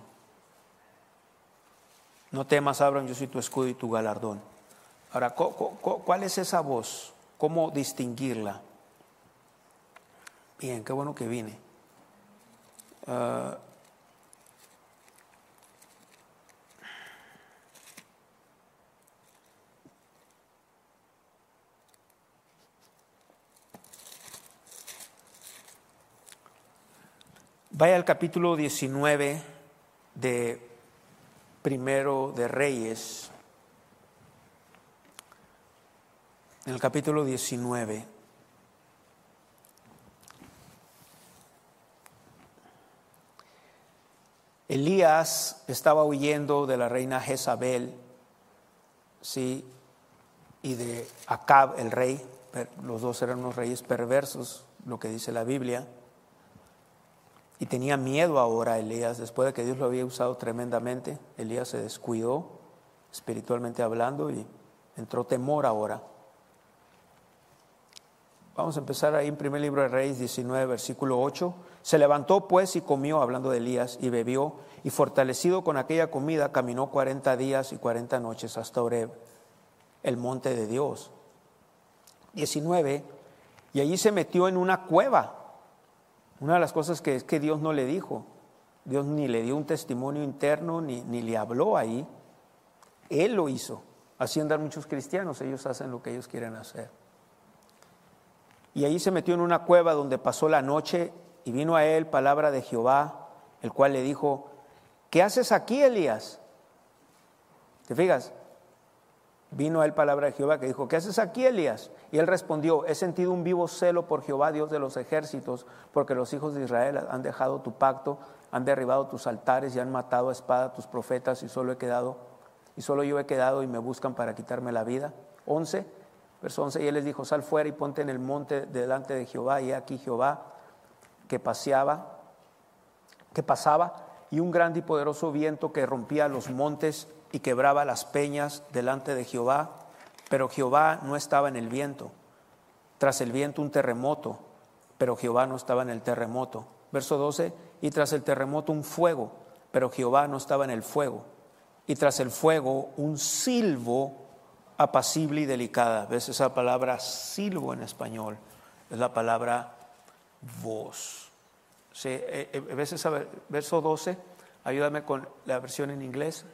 No temas, Abram, yo soy tu escudo y tu galardón. Ahora, ¿cuál es esa voz? ¿Cómo distinguirla? Bien, qué bueno que vine. Vaya al capítulo 19 de Primero de Reyes. En el capítulo 19. Elías estaba huyendo de la reina Jezabel, sí, y de Acab, el rey. Los dos eran unos reyes perversos, lo que dice la Biblia. Y tenía miedo ahora Elías, después de que Dios lo había usado tremendamente. Elías se descuidó, espiritualmente hablando, y entró temor ahora. Vamos a empezar ahí en primer libro de Reyes 19, versículo 8. Se levantó pues y comió, hablando de Elías, y bebió, y fortalecido con aquella comida, caminó 40 días y 40 noches hasta Horeb, el monte de Dios. 19. Y allí se metió en una cueva. Una de las cosas que es que Dios no le dijo. Dios ni le dio un testimonio interno, ni le habló ahí. Él lo hizo. Así andan muchos cristianos, ellos hacen lo que ellos quieren hacer. Y allí se metió en una cueva donde pasó la noche, y vino a él palabra de Jehová, el cual le dijo: ¿qué haces aquí, Elías? ¿Te fijas? Vino a él palabra de Jehová que dijo: ¿qué haces aquí, Elías? Y él respondió: he sentido un vivo celo por Jehová, Dios de los ejércitos, porque los hijos de Israel han dejado tu pacto, han derribado tus altares y han matado a espada a tus profetas, y solo yo he quedado y me buscan para quitarme la vida. 11, verso 11, y él les dijo: sal fuera y ponte en el monte delante de Jehová. Y aquí Jehová que pasaba, y un grande y poderoso viento que rompía los montes y quebraba las peñas delante de Jehová, pero Jehová no estaba en el viento. Tras el viento un terremoto, pero Jehová no estaba en el terremoto. Verso 12, y tras el terremoto un fuego, pero Jehová no estaba en el fuego. Y tras el fuego un silbo apacible y delicada. ¿Ves esa palabra silbo en español? Es la palabra voz. Sí, ¿ves esa verso 12? Ayúdame con la versión en inglés.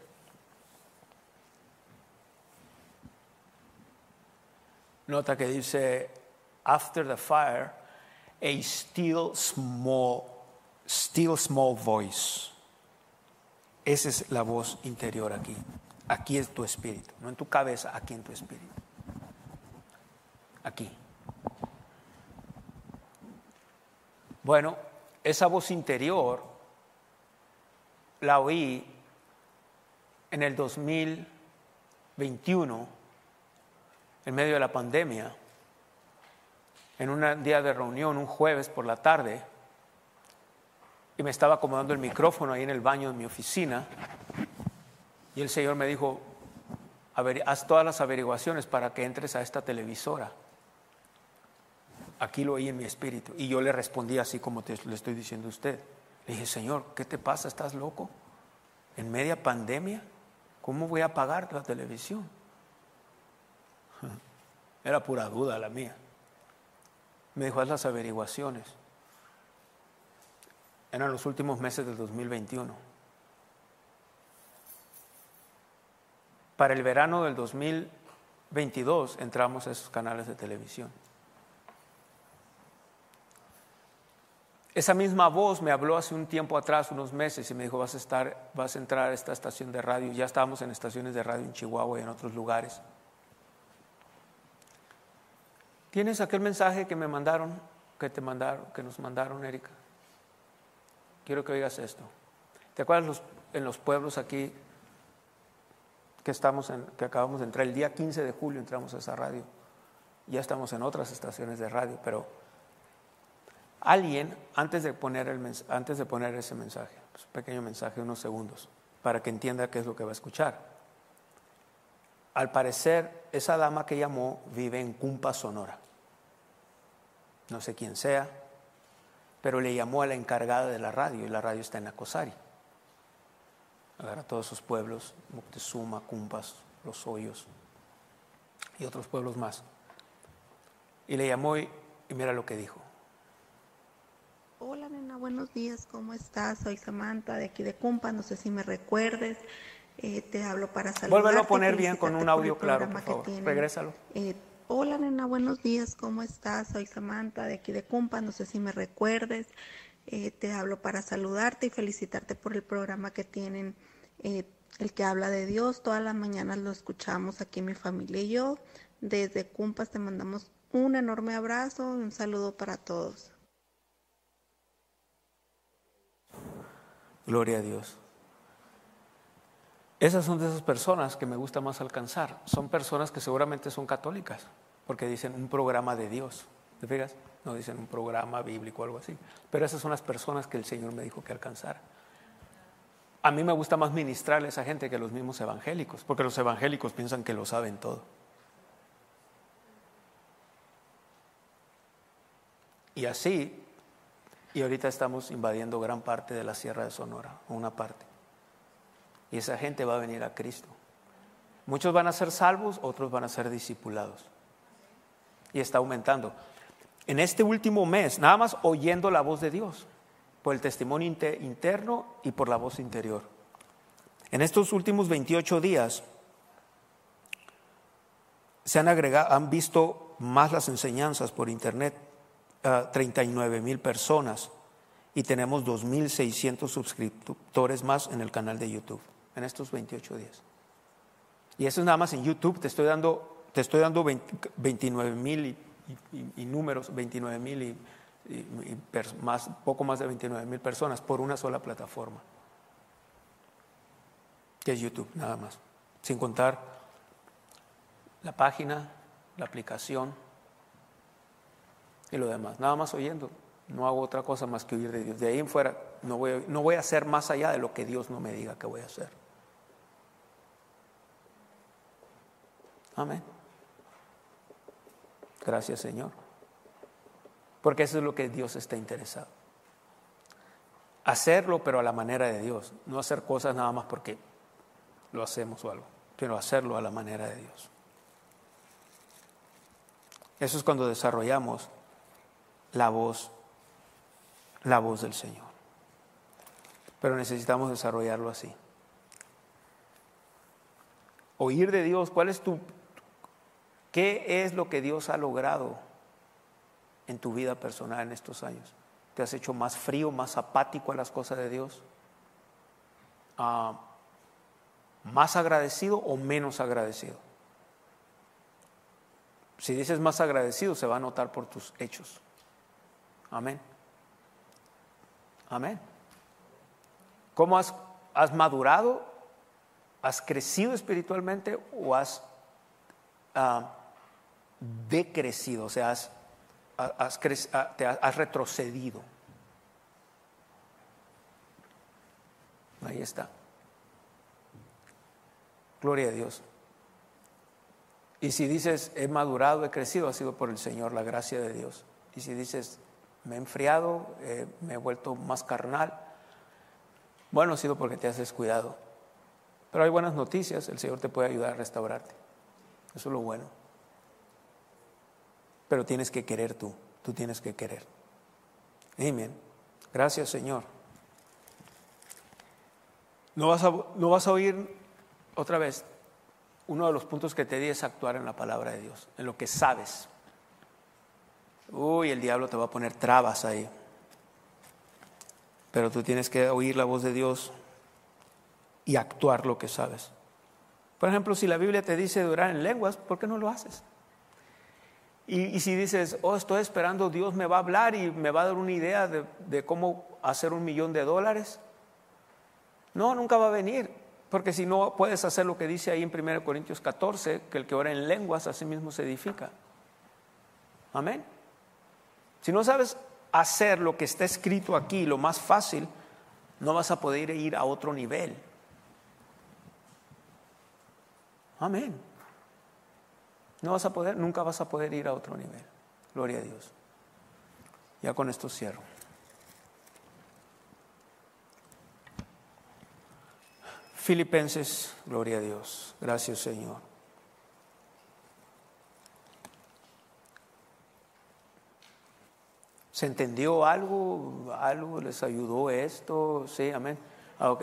Nota que dice: after the fire, a still small voice. Esa es la voz interior aquí. Aquí es tu espíritu, no en tu cabeza, aquí en tu espíritu. Aquí. Bueno, esa voz interior la oí en el 2021. En medio de la pandemia, en un día de reunión, un jueves por la tarde, y me estaba acomodando el micrófono ahí en el baño de mi oficina, y el Señor me dijo: haz todas las averiguaciones para que entres a esta televisora. Aquí lo oí en mi espíritu, y yo le respondí así como le estoy diciendo a usted. Le dije: Señor, ¿qué te pasa? ¿Estás loco? ¿En media pandemia? ¿Cómo voy a pagar la televisión? Era pura duda la mía. Me dijo: haz las averiguaciones. Eran los últimos meses del 2021. Para el verano del 2022 entramos a esos canales de televisión. Esa misma voz me habló hace un tiempo atrás, unos meses, y me dijo, vas a entrar a esta estación de radio. Ya estábamos en estaciones de radio en Chihuahua y en otros lugares. ¿Tienes aquel mensaje que me mandaron, que nos mandaron, Erika? Quiero que oigas esto. ¿Te acuerdas en los pueblos aquí que acabamos de entrar? El día 15 de julio entramos a esa radio. Ya estamos en otras estaciones de radio, pero alguien, antes de poner ese mensaje, pues un pequeño mensaje, unos segundos, para que entienda qué es lo que va a escuchar. Al parecer, esa dama que llamó vive en Cumpa, Sonora. No sé quién sea, pero le llamó a la encargada de la radio, y la radio está en Nacosari. A todos esos pueblos, Moctezuma, Cumpas, Los Hoyos y otros pueblos más. Y le llamó y mira lo que dijo. Hola nena, buenos días, ¿cómo estás? Soy Samantha de aquí de Cumpa, no sé si me recuerdes. Te hablo para saludarte. Vuélvelo a poner bien con un audio claro, por favor. Regrésalo. Hola nena, buenos días, ¿cómo estás? Soy Samantha de aquí de Cumpa, no sé si me recuerdes. Te hablo para saludarte y felicitarte por el programa que tienen, el que habla de Dios. Todas las mañanas lo escuchamos aquí mi familia y yo. Desde Cumpas te mandamos un enorme abrazo y un saludo para todos. Gloria a Dios. Esas son de esas personas que me gusta más alcanzar. Son personas que seguramente son católicas, porque dicen un programa de Dios. ¿Te fijas? No dicen un programa bíblico o algo así. Pero esas son las personas que el Señor me dijo que alcanzara. A mí me gusta más ministrarle a esa gente que los mismos evangélicos, porque los evangélicos piensan que lo saben todo. Y así, y ahorita estamos invadiendo gran parte de la Sierra de Sonora, una parte. Y esa gente va a venir a Cristo. Muchos van a ser salvos, otros van a ser discipulados. Y está aumentando. En este último mes, nada más oyendo la voz de Dios, por el testimonio interno y por la voz interior. En estos últimos 28 días se han visto más las enseñanzas por internet, 39,000 personas, y tenemos 2,600 suscriptores más en el canal de YouTube en estos 28 días. Y eso es nada más en YouTube. Te estoy dando 29,000 y números, 29,000 y poco más de 29,000 personas por una sola plataforma, que es YouTube, nada más, sin contar la página, la aplicación y lo demás. Nada más oyendo. No hago otra cosa más que oír de Dios. De ahí en fuera no voy a hacer más allá de lo que Dios no me diga que voy a hacer. Amén. Gracias, Señor. Porque eso es lo que Dios está interesado. Hacerlo, pero a la manera de Dios. No hacer cosas nada más porque lo hacemos o algo, pero hacerlo a la manera de Dios. Eso es cuando desarrollamos la voz del Señor. Pero necesitamos desarrollarlo así. Oír de Dios. ¿Qué es lo que Dios ha logrado en tu vida personal en estos años? ¿Te has hecho más frío, más apático a las cosas de Dios? ¿Más agradecido o menos agradecido? Si dices más agradecido, se va a notar por tus hechos. Amén. Amén. ¿Cómo has madurado? ¿Has crecido espiritualmente o has decrecido? O sea, has retrocedido. Ahí está. Gloria a Dios. Y si dices, he madurado, he crecido, ha sido por el Señor, la gracia de Dios. Y si dices, me he enfriado, me he vuelto más carnal, bueno, ha sido porque te has descuidado. Pero hay buenas noticias, el Señor te puede ayudar a restaurarte. Eso es lo bueno. Pero tienes que querer tú tienes que querer. Amén. Gracias, Señor. No vas a oír otra vez uno de los puntos que te di es actuar en la palabra de Dios, en lo que sabes. El diablo te va a poner trabas ahí. Pero tú tienes que oír la voz de Dios y actuar lo que sabes. Por ejemplo, si la Biblia te dice de orar en lenguas, ¿por qué no lo haces? Y si dices, estoy esperando, Dios me va a hablar y me va a dar una idea de cómo hacer $1,000,000. No, nunca va a venir. Porque si no puedes hacer lo que dice ahí en 1 Corintios 14, que el que ora en lenguas a sí mismo se edifica. Amén. Si no sabes hacer lo que está escrito aquí, lo más fácil, no vas a poder ir a otro nivel. Amén. No vas a poder, nunca vas a poder ir a otro nivel. Gloria a Dios. Ya con esto cierro. Filipenses, gloria a Dios. Gracias, Señor. ¿Se entendió algo? ¿Algo les ayudó esto? Sí, amén. Ok.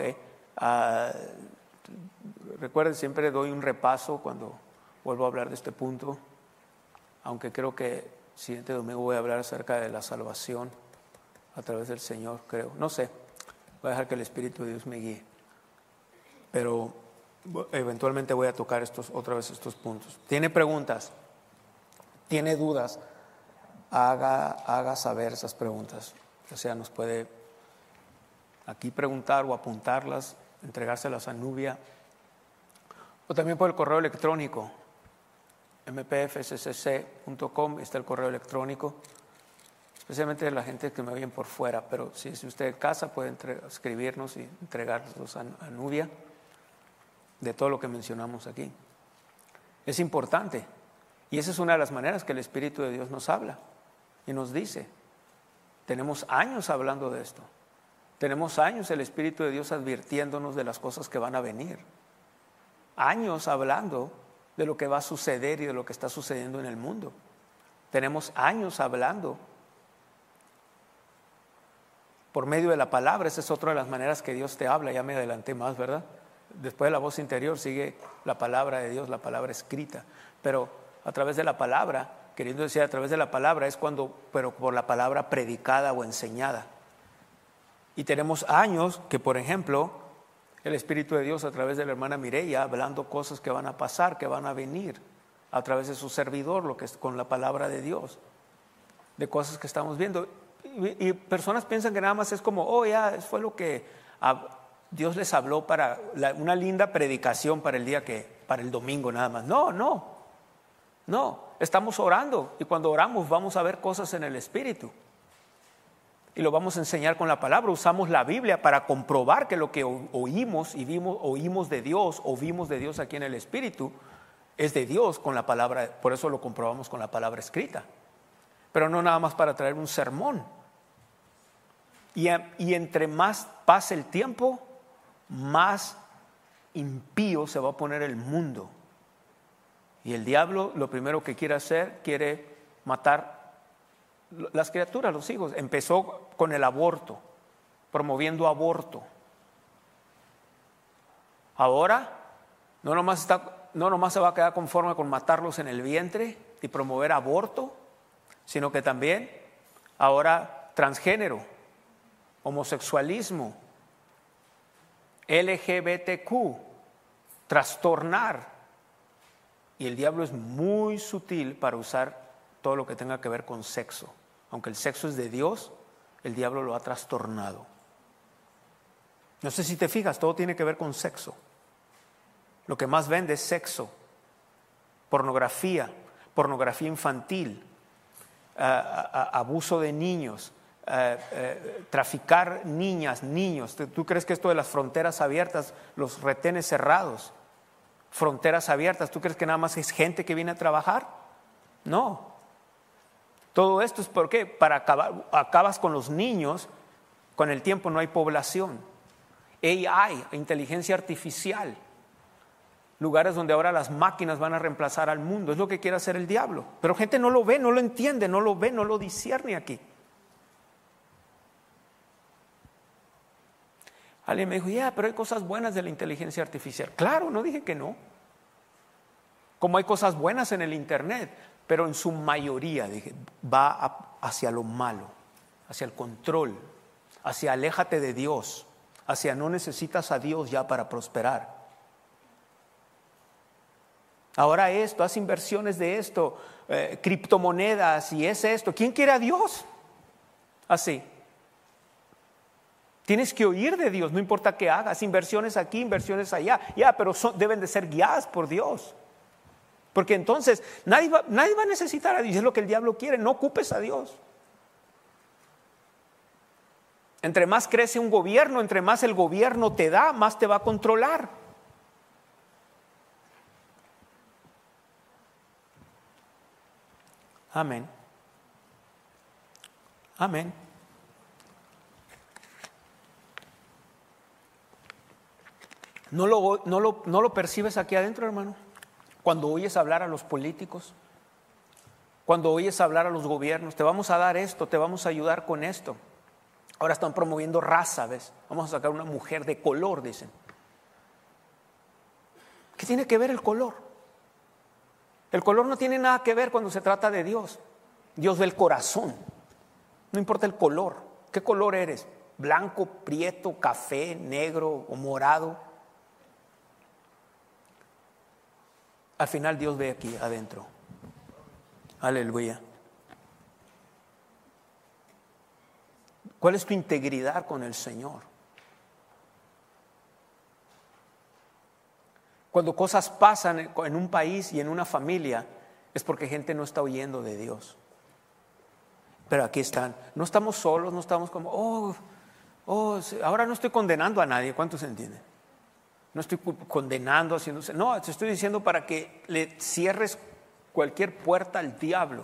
Recuerden, siempre doy un repaso cuando vuelvo a hablar de este punto, aunque creo que el siguiente domingo voy a hablar acerca de la salvación a través del Señor, creo. No sé, voy a dejar que el Espíritu de Dios me guíe. Pero eventualmente voy a tocar otra vez estos puntos. ¿Tiene preguntas? ¿Tiene dudas? Haga saber esas preguntas. O sea, nos puede aquí preguntar o apuntarlas, entregárselas a Nubia. O también por el correo electrónico, mpfccc.com, está el correo electrónico. Especialmente la gente que me oyen por fuera, pero si usted en casa puede escribirnos y entregarlos a Nubia de todo lo que mencionamos aquí. Es importante, y esa es una de las maneras que el Espíritu de Dios nos habla y nos dice. Tenemos años hablando de esto, tenemos años el Espíritu de Dios advirtiéndonos de las cosas que van a venir, años hablando de lo que va a suceder y de lo que está sucediendo en el mundo. Tenemos años hablando por medio de la palabra. Esa es otra de las maneras que Dios te habla. Ya me adelanté más, ¿verdad? Después de la voz interior sigue la palabra de Dios, la palabra escrita. Pero a través de la palabra, queriendo decir a través de la palabra, pero por la palabra predicada o enseñada. Y tenemos años que, por ejemplo, el Espíritu de Dios a través de la hermana Mireya hablando cosas que van a pasar, que van a venir, a través de su servidor, lo que es con la palabra de Dios, de cosas que estamos viendo. Y personas piensan que nada más es como, ya fue lo que Dios les habló para una linda predicación para el domingo nada más. No, estamos orando, y cuando oramos vamos a ver cosas en el Espíritu y lo vamos a enseñar con la palabra. Usamos la Biblia para comprobar que lo que oímos de Dios o vimos de Dios aquí en el Espíritu es de Dios con la palabra. Por eso lo comprobamos con la palabra escrita, pero no nada más para traer un sermón. Y entre más pase el tiempo, más impío se va a poner el mundo. Y el diablo lo primero que quiere hacer, quiere matar las criaturas, los hijos. Empezó con el aborto, promoviendo aborto. Ahora no nomás se va a quedar conforme con matarlos en el vientre y promover aborto, sino que también ahora transgénero, homosexualismo, LGBTQ, trastornar. Y el diablo es muy sutil para usar todo lo que tenga que ver con sexo. Aunque el sexo es de Dios, el diablo lo ha trastornado. No sé si te fijas, todo tiene que ver con sexo. Lo que más vende es sexo, pornografía infantil, abuso de niños, traficar niñas, niños. ¿Tú crees que esto de las fronteras abiertas, los retenes cerrados, fronteras abiertas, tú crees que nada más es gente que viene a trabajar? No. Todo esto es porque acabas con los niños, con el tiempo no hay población. AI, inteligencia artificial, lugares donde ahora las máquinas van a reemplazar al mundo, es lo que quiere hacer el diablo. Pero gente no lo ve, no lo entiende, no lo ve, no lo discierne aquí. Alguien me dijo, pero hay cosas buenas de la inteligencia artificial. Claro, no dije que no. Como hay cosas buenas en el internet, pero en su mayoría, dije, va hacia lo malo, hacia el control, hacia aléjate de Dios, hacia no necesitas a Dios ya para prosperar. Ahora esto, haz inversiones de esto, criptomonedas y es esto. ¿Quién quiere a Dios? Así. Tienes que oír de Dios, no importa qué hagas, inversiones aquí, inversiones allá. Ya, pero deben de ser guiadas por Dios. Porque entonces nadie va a necesitar a Dios, es lo que el diablo quiere, no ocupes a Dios. Entre más crece un gobierno, entre más el gobierno te da, más te va a controlar. Amén. Amén. ¿No lo percibes aquí adentro, hermano? Cuando oyes hablar a los políticos, cuando oyes hablar a los gobiernos, te vamos a dar esto, te vamos a ayudar con esto. Ahora están promoviendo raza, ¿ves? Vamos a sacar una mujer de color, dicen. ¿Qué tiene que ver el color? El color no tiene nada que ver cuando se trata de Dios. Dios ve el corazón. No importa el color. ¿Qué color eres? ¿Blanco, prieto, café, negro o morado? Al final Dios ve aquí adentro. Aleluya. ¿Cuál es tu integridad con el Señor? Cuando cosas pasan en un país y en una familia, es porque gente no está oyendo de Dios. Pero aquí están. No estamos solos, no estamos como, ahora no estoy condenando a nadie. ¿Cuántos entienden? No estoy condenando, haciéndose. No, te estoy diciendo para que le cierres cualquier puerta al diablo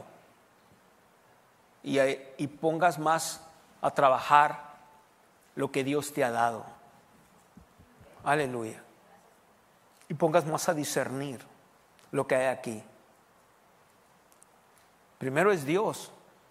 y pongas más a trabajar lo que Dios te ha dado. Aleluya. Y pongas más a discernir lo que hay aquí. Primero es Dios.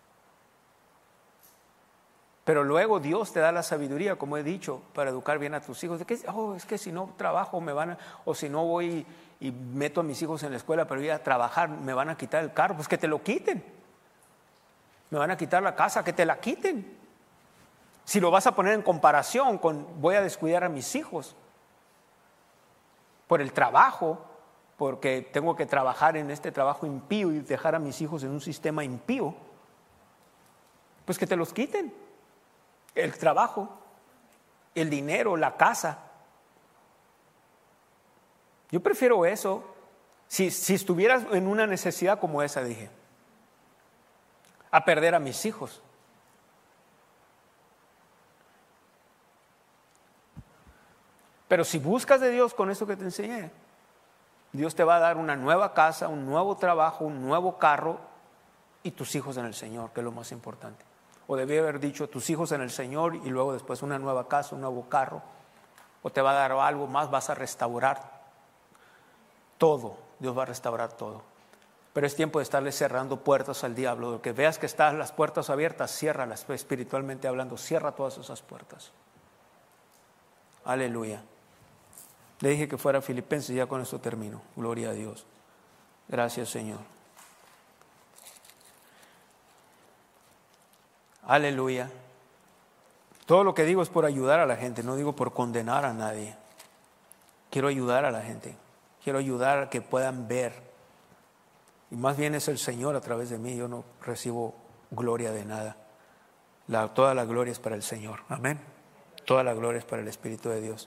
Pero luego Dios te da la sabiduría, como he dicho, para educar bien a tus hijos. Es que si no trabajo o si no voy y meto a mis hijos en la escuela para ir a trabajar, me van a quitar el carro. Pues que te lo quiten. Me van a quitar la casa, que te la quiten. Si lo vas a poner en comparación con voy a descuidar a mis hijos por el trabajo, porque tengo que trabajar en este trabajo impío y dejar a mis hijos en un sistema impío, pues que te los quiten. El trabajo, el dinero, la casa. Yo prefiero eso. Si estuvieras en una necesidad como esa, dije, a perder a mis hijos. Pero si buscas de Dios con eso que te enseñé, Dios te va a dar una nueva casa, un nuevo trabajo, un nuevo carro y tus hijos en el Señor, que es lo más importante. O debía haber dicho tus hijos en el Señor y luego después una nueva casa, un nuevo carro. O te va a dar algo más, vas a restaurar todo. Dios va a restaurar todo. Pero es tiempo de estarle cerrando puertas al diablo. De que veas que están las puertas abiertas, ciérralas, espiritualmente hablando. Cierra todas esas puertas. Aleluya. Le dije que fuera Filipenses, ya con esto termino. Gloria a Dios. Gracias, Señor. Aleluya. Todo lo que digo es por ayudar a la gente, no digo por condenar a nadie. Quiero ayudar a la gente. Quiero ayudar a que puedan ver. Y más bien es el Señor a través de mí. Yo no recibo gloria de nada. Toda la gloria es para el Señor. Amén. Toda la gloria es para el Espíritu de Dios.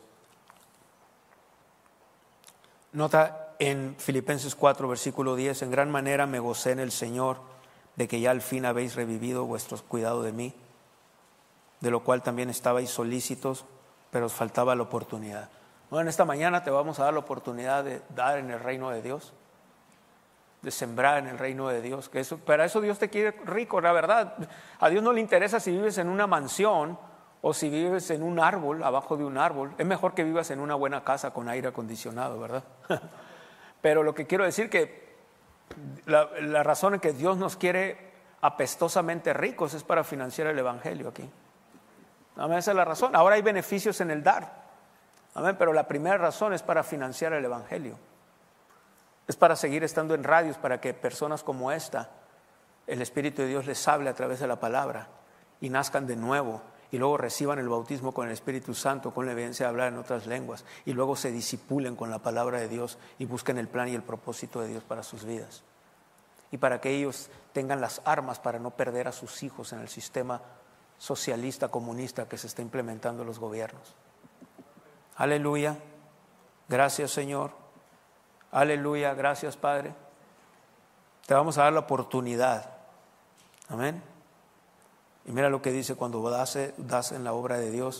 Nota en Filipenses 4, versículo 10, en gran manera me gocé en el Señor de que ya al fin habéis revivido vuestro cuidado de mí, de lo cual también estabais solícitos, pero os faltaba la oportunidad. Bueno, en esta mañana te vamos a dar la oportunidad de dar en el reino de Dios, de sembrar en el reino de Dios. Para eso Dios te quiere rico, la verdad. A Dios no le interesa si vives en una mansión o si vives en un árbol, abajo de un árbol. Es mejor que vivas en una buena casa con aire acondicionado, ¿verdad? Pero lo que quiero decir que la razón en que Dios nos quiere apestosamente ricos es para financiar el evangelio aquí. Amén, esa es la razón. Ahora hay beneficios en el dar. Amén, pero la primera razón es para financiar el evangelio. Es para seguir estando en radios, para que personas como esta, el Espíritu de Dios les hable a través de la palabra y nazcan de nuevo y luego reciban el bautismo con el Espíritu Santo, con la evidencia de hablar en otras lenguas, y luego se disipulen con la palabra de Dios y busquen el plan y el propósito de Dios para sus vidas. Y para que ellos tengan las armas para no perder a sus hijos en el sistema socialista, comunista que se está implementando en los gobiernos. Aleluya. Gracias, Señor. Aleluya. Gracias, Padre. Te vamos a dar la oportunidad. Amén. Y mira lo que dice cuando das en la obra de Dios.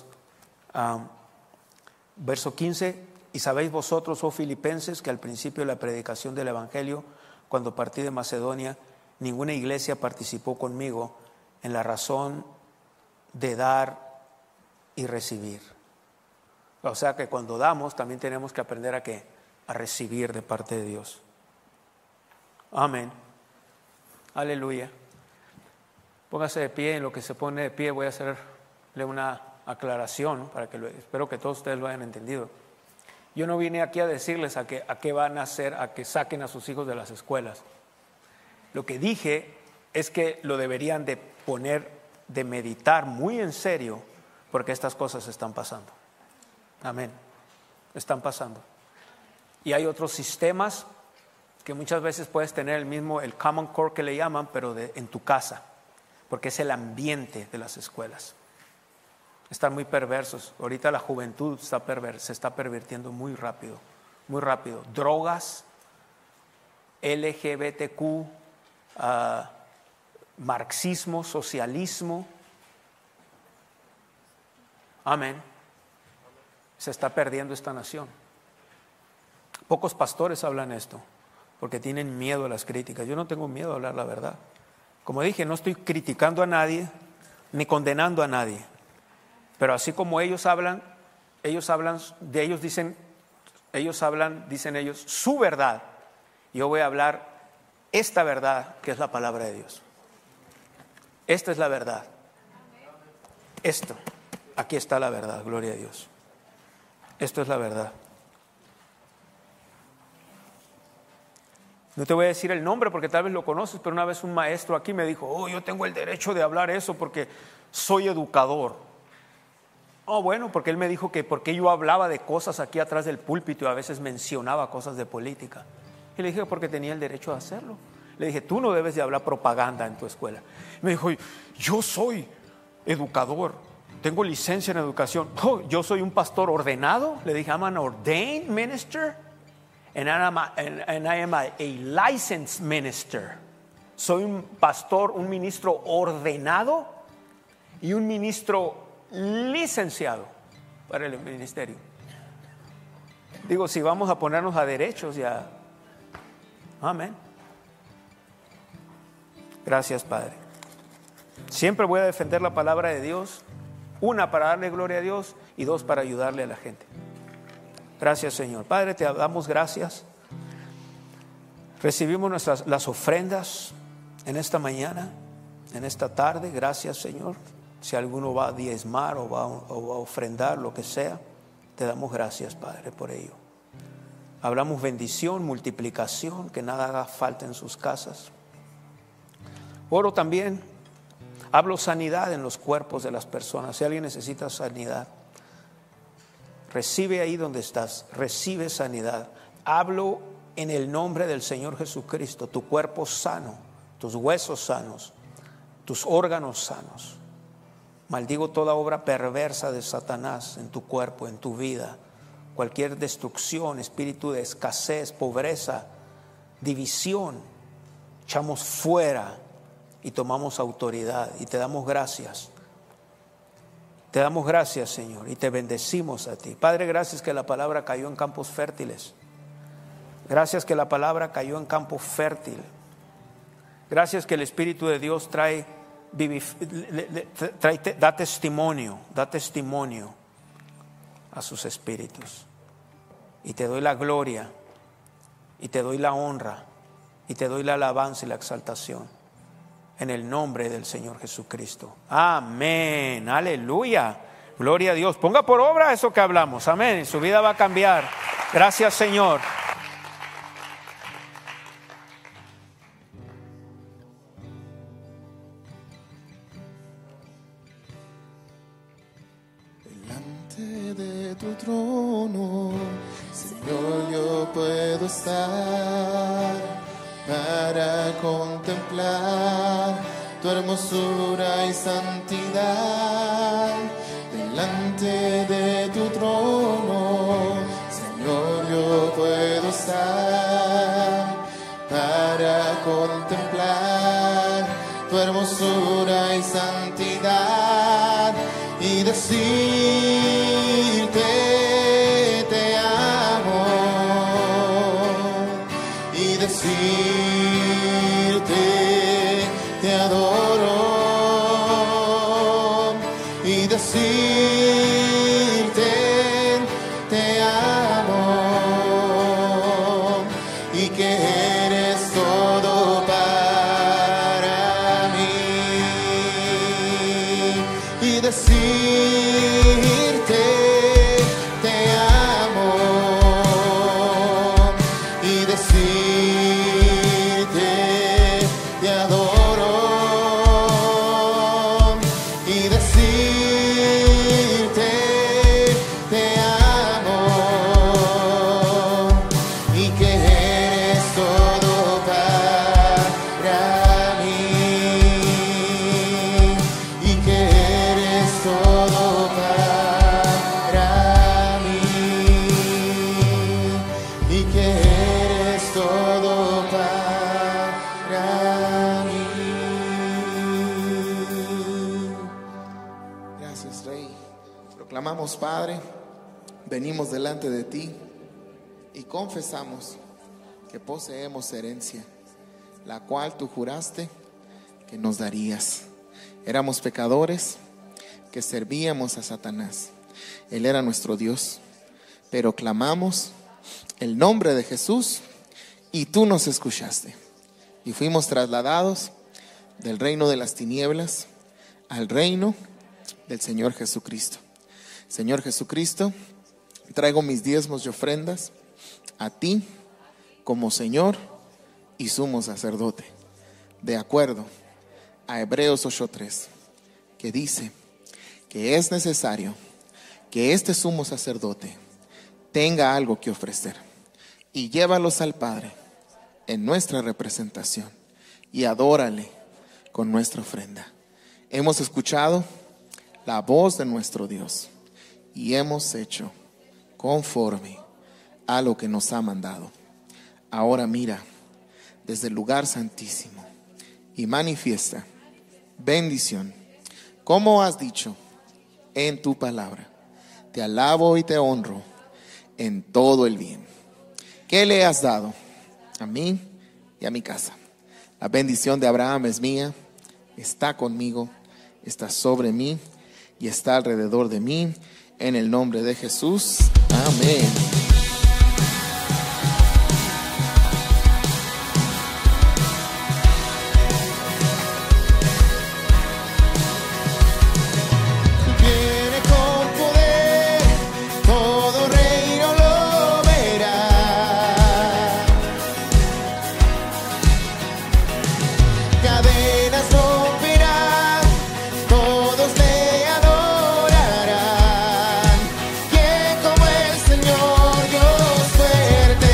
Verso 15. Y sabéis vosotros, oh filipenses, que al principio de la predicación del evangelio, cuando partí de Macedonia, ninguna iglesia participó conmigo en la razón de dar y recibir. O sea que cuando damos también tenemos que aprender a recibir de parte de Dios. Amén. Aleluya. Póngase de pie. En lo que se pone de pie voy a hacerle una aclaración para que espero que todos ustedes lo hayan entendido. Yo no vine aquí a decirles a qué van a hacer, a que saquen a sus hijos de las escuelas. Lo que dije es que lo deberían de poner, de meditar muy en serio, porque estas cosas están pasando. Amén. Están pasando. Y hay otros sistemas que muchas veces puedes tener el common core que le llaman, pero en tu casa, porque es el ambiente de las escuelas. Están muy perversos. Ahorita la juventud se está pervirtiendo muy rápido, muy rápido. Drogas, LGBTQ, marxismo, socialismo. Amén. Se está perdiendo esta nación. Pocos pastores hablan esto, porque tienen miedo a las críticas. Yo no tengo miedo a hablar la verdad. Como dije, no estoy criticando a nadie, ni condenando a nadie. Pero así como ellos hablan, dicen ellos su verdad. Yo voy a hablar esta verdad que es la palabra de Dios. Esta es la verdad. Aquí está la verdad, gloria a Dios. Esto es la verdad. No te voy a decir el nombre porque tal vez lo conoces, pero una vez un maestro aquí me dijo, yo tengo el derecho de hablar eso porque soy educador. Bueno, porque él me dijo que porque yo hablaba de cosas aquí atrás del púlpito y a veces mencionaba cosas de política. Y le dije porque tenía el derecho de hacerlo. Le dije, tú no debes de hablar propaganda en tu escuela. Me dijo, yo soy educador, tengo licencia en educación. Yo soy un pastor ordenado. Le dije, I'm an ordained minister and I am a licensed minister. Soy un pastor, un ministro ordenado y un ministro licenciado para el ministerio. Digo, si vamos a ponernos a derechos ya. Amén. Gracias, Padre. Siempre voy a defender la palabra de Dios. Una, para darle gloria a Dios, y dos, para ayudarle a la gente. Gracias, Señor. Padre, te damos gracias. Recibimos las ofrendas en esta mañana, en esta tarde. Gracias, Señor. Si alguno va a diezmar o va a ofrendar, lo que sea, te damos gracias, Padre, por ello. Hablamos bendición, multiplicación, que nada haga falta en sus casas. Oro también, hablo sanidad en los cuerpos de las personas. Si alguien necesita sanidad, recibe ahí donde estás, recibe sanidad. Hablo en el nombre del Señor Jesucristo, tu cuerpo sano, tus huesos sanos, tus órganos sanos. Maldigo toda obra perversa de Satanás en tu cuerpo, en tu vida. Cualquier destrucción, espíritu de escasez, pobreza, división, echamos fuera y tomamos autoridad y te damos gracias. Te damos gracias, Señor, y te bendecimos a ti. Padre, gracias que la palabra cayó en campos fértiles. Gracias que la palabra cayó en campo fértil. Gracias que el Espíritu de Dios da testimonio a sus espíritus. Y te doy la gloria, y te doy la honra, y te doy la alabanza y la exaltación. En el nombre del Señor Jesucristo. Amén. Aleluya. Gloria a Dios. Ponga por obra eso que hablamos. Amén. Su vida va a cambiar. Gracias, Señor. tu trono, Señor, yo puedo estar para contemplar tu hermosura y santidad. Delante de tu trono, Señor, yo puedo estar para contemplar tu hermosura y santidad y decirte te amo y decirte te adoro y decirte te amo y que eres todo para mí y decirte te amo y decirte te adoro y decirte te amo y que eres todo para mí y que eres todo para mí y que eres todo para mí. Gracias, Rey. Proclamamos, Padre, venimos delante de ti y confesamos que poseemos herencia, la cual tú juraste que nos darías. Éramos pecadores que servíamos a Satanás. Él era nuestro Dios, pero clamamos el nombre de Jesús y tú nos escuchaste. Y fuimos trasladados del reino de las tinieblas al reino del Señor Jesucristo. Señor Jesucristo, traigo mis diezmos y ofrendas a ti como Señor y sumo sacerdote, de acuerdo a Hebreos 8:3, que dice que es necesario que este sumo sacerdote tenga algo que ofrecer y llévalos al Padre en nuestra representación y adórale con nuestra ofrenda. Hemos escuchado la voz de nuestro Dios y hemos hecho conforme a lo que nos ha mandado. Ahora mira desde el lugar santísimo y manifiesta bendición, como has dicho en tu palabra. Te alabo y te honro en todo el bien que le has dado a mí y a mi casa. La bendición de Abraham es mía, está conmigo, está sobre mí y está alrededor de mí. En el nombre de Jesús, amén. Viene con poder, todo reino lo verá. Cadenas romperán, todos le adorarán. ¿Quién como el Señor, Dios fuerte?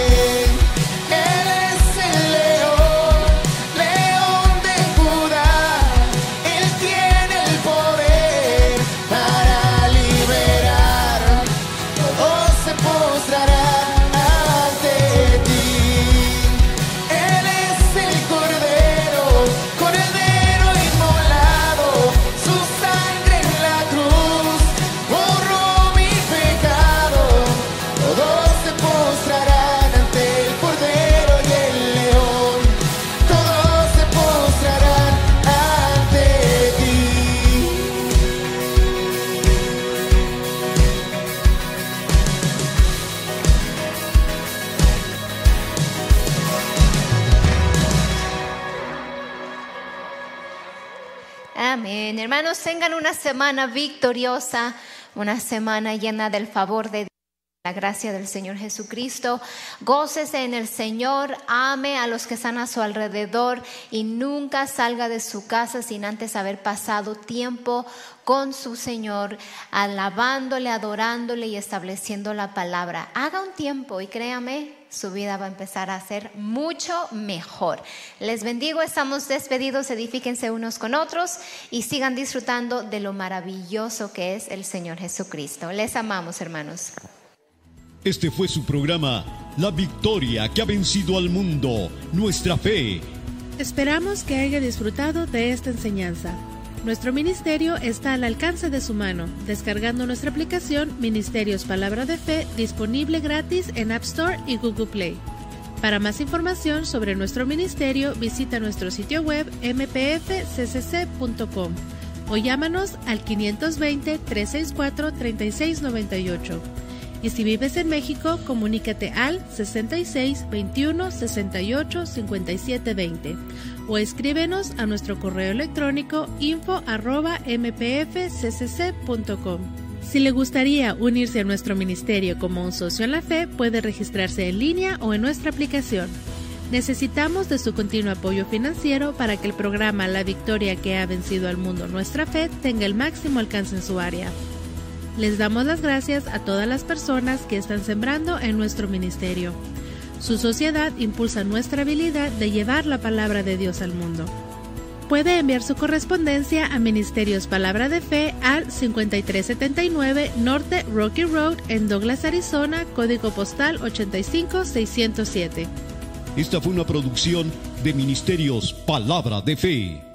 Él es el león, león de Judá. Él tiene el poder para liberar. Todos se postrarán ante ti. Él es el Cordero, Cordero inmolado. Su sangre en la cruz borró mi pecado. Todos se postrarán ante el Cordero y el León. Todos se postrarán ante ti. Amén. Hermanos, tengan una semana victoriosa, una semana llena del favor de Dios, La gracia del Señor Jesucristo, gócese en el Señor, ame a los que están a su alrededor y nunca salga de su casa sin antes haber pasado tiempo con su Señor, alabándole, adorándole y estableciendo la palabra. Haga un tiempo y créame, su vida va a empezar a ser mucho mejor. Les bendigo, estamos despedidos, edifíquense unos con otros y sigan disfrutando de lo maravilloso que es el Señor Jesucristo. Les amamos, hermanos. Este fue su programa, La Victoria que ha vencido al mundo, nuestra fe. Esperamos que haya disfrutado de esta enseñanza. Nuestro ministerio está al alcance de su mano, descargando nuestra aplicación Ministerios Palabra de Fe, disponible gratis en App Store y Google Play. Para más información sobre nuestro ministerio, visita nuestro sitio web mpfccc.com o llámanos al 520-364-3698. Y si vives en México, comunícate al 66 21 68 57 20 o escríbenos a nuestro correo electrónico info@mpfccc.com. Si le gustaría unirse a nuestro ministerio como un socio en la fe, puede registrarse en línea o en nuestra aplicación. Necesitamos de su continuo apoyo financiero para que el programa La Victoria que ha vencido al mundo, nuestra fe, tenga el máximo alcance en su área. Les damos las gracias a todas las personas que están sembrando en nuestro ministerio. Su sociedad impulsa nuestra habilidad de llevar la palabra de Dios al mundo. Puede enviar su correspondencia a Ministerios Palabra de Fe al 5379 Norte Rocky Road en Douglas, Arizona, código postal 85607. Esta fue una producción de Ministerios Palabra de Fe.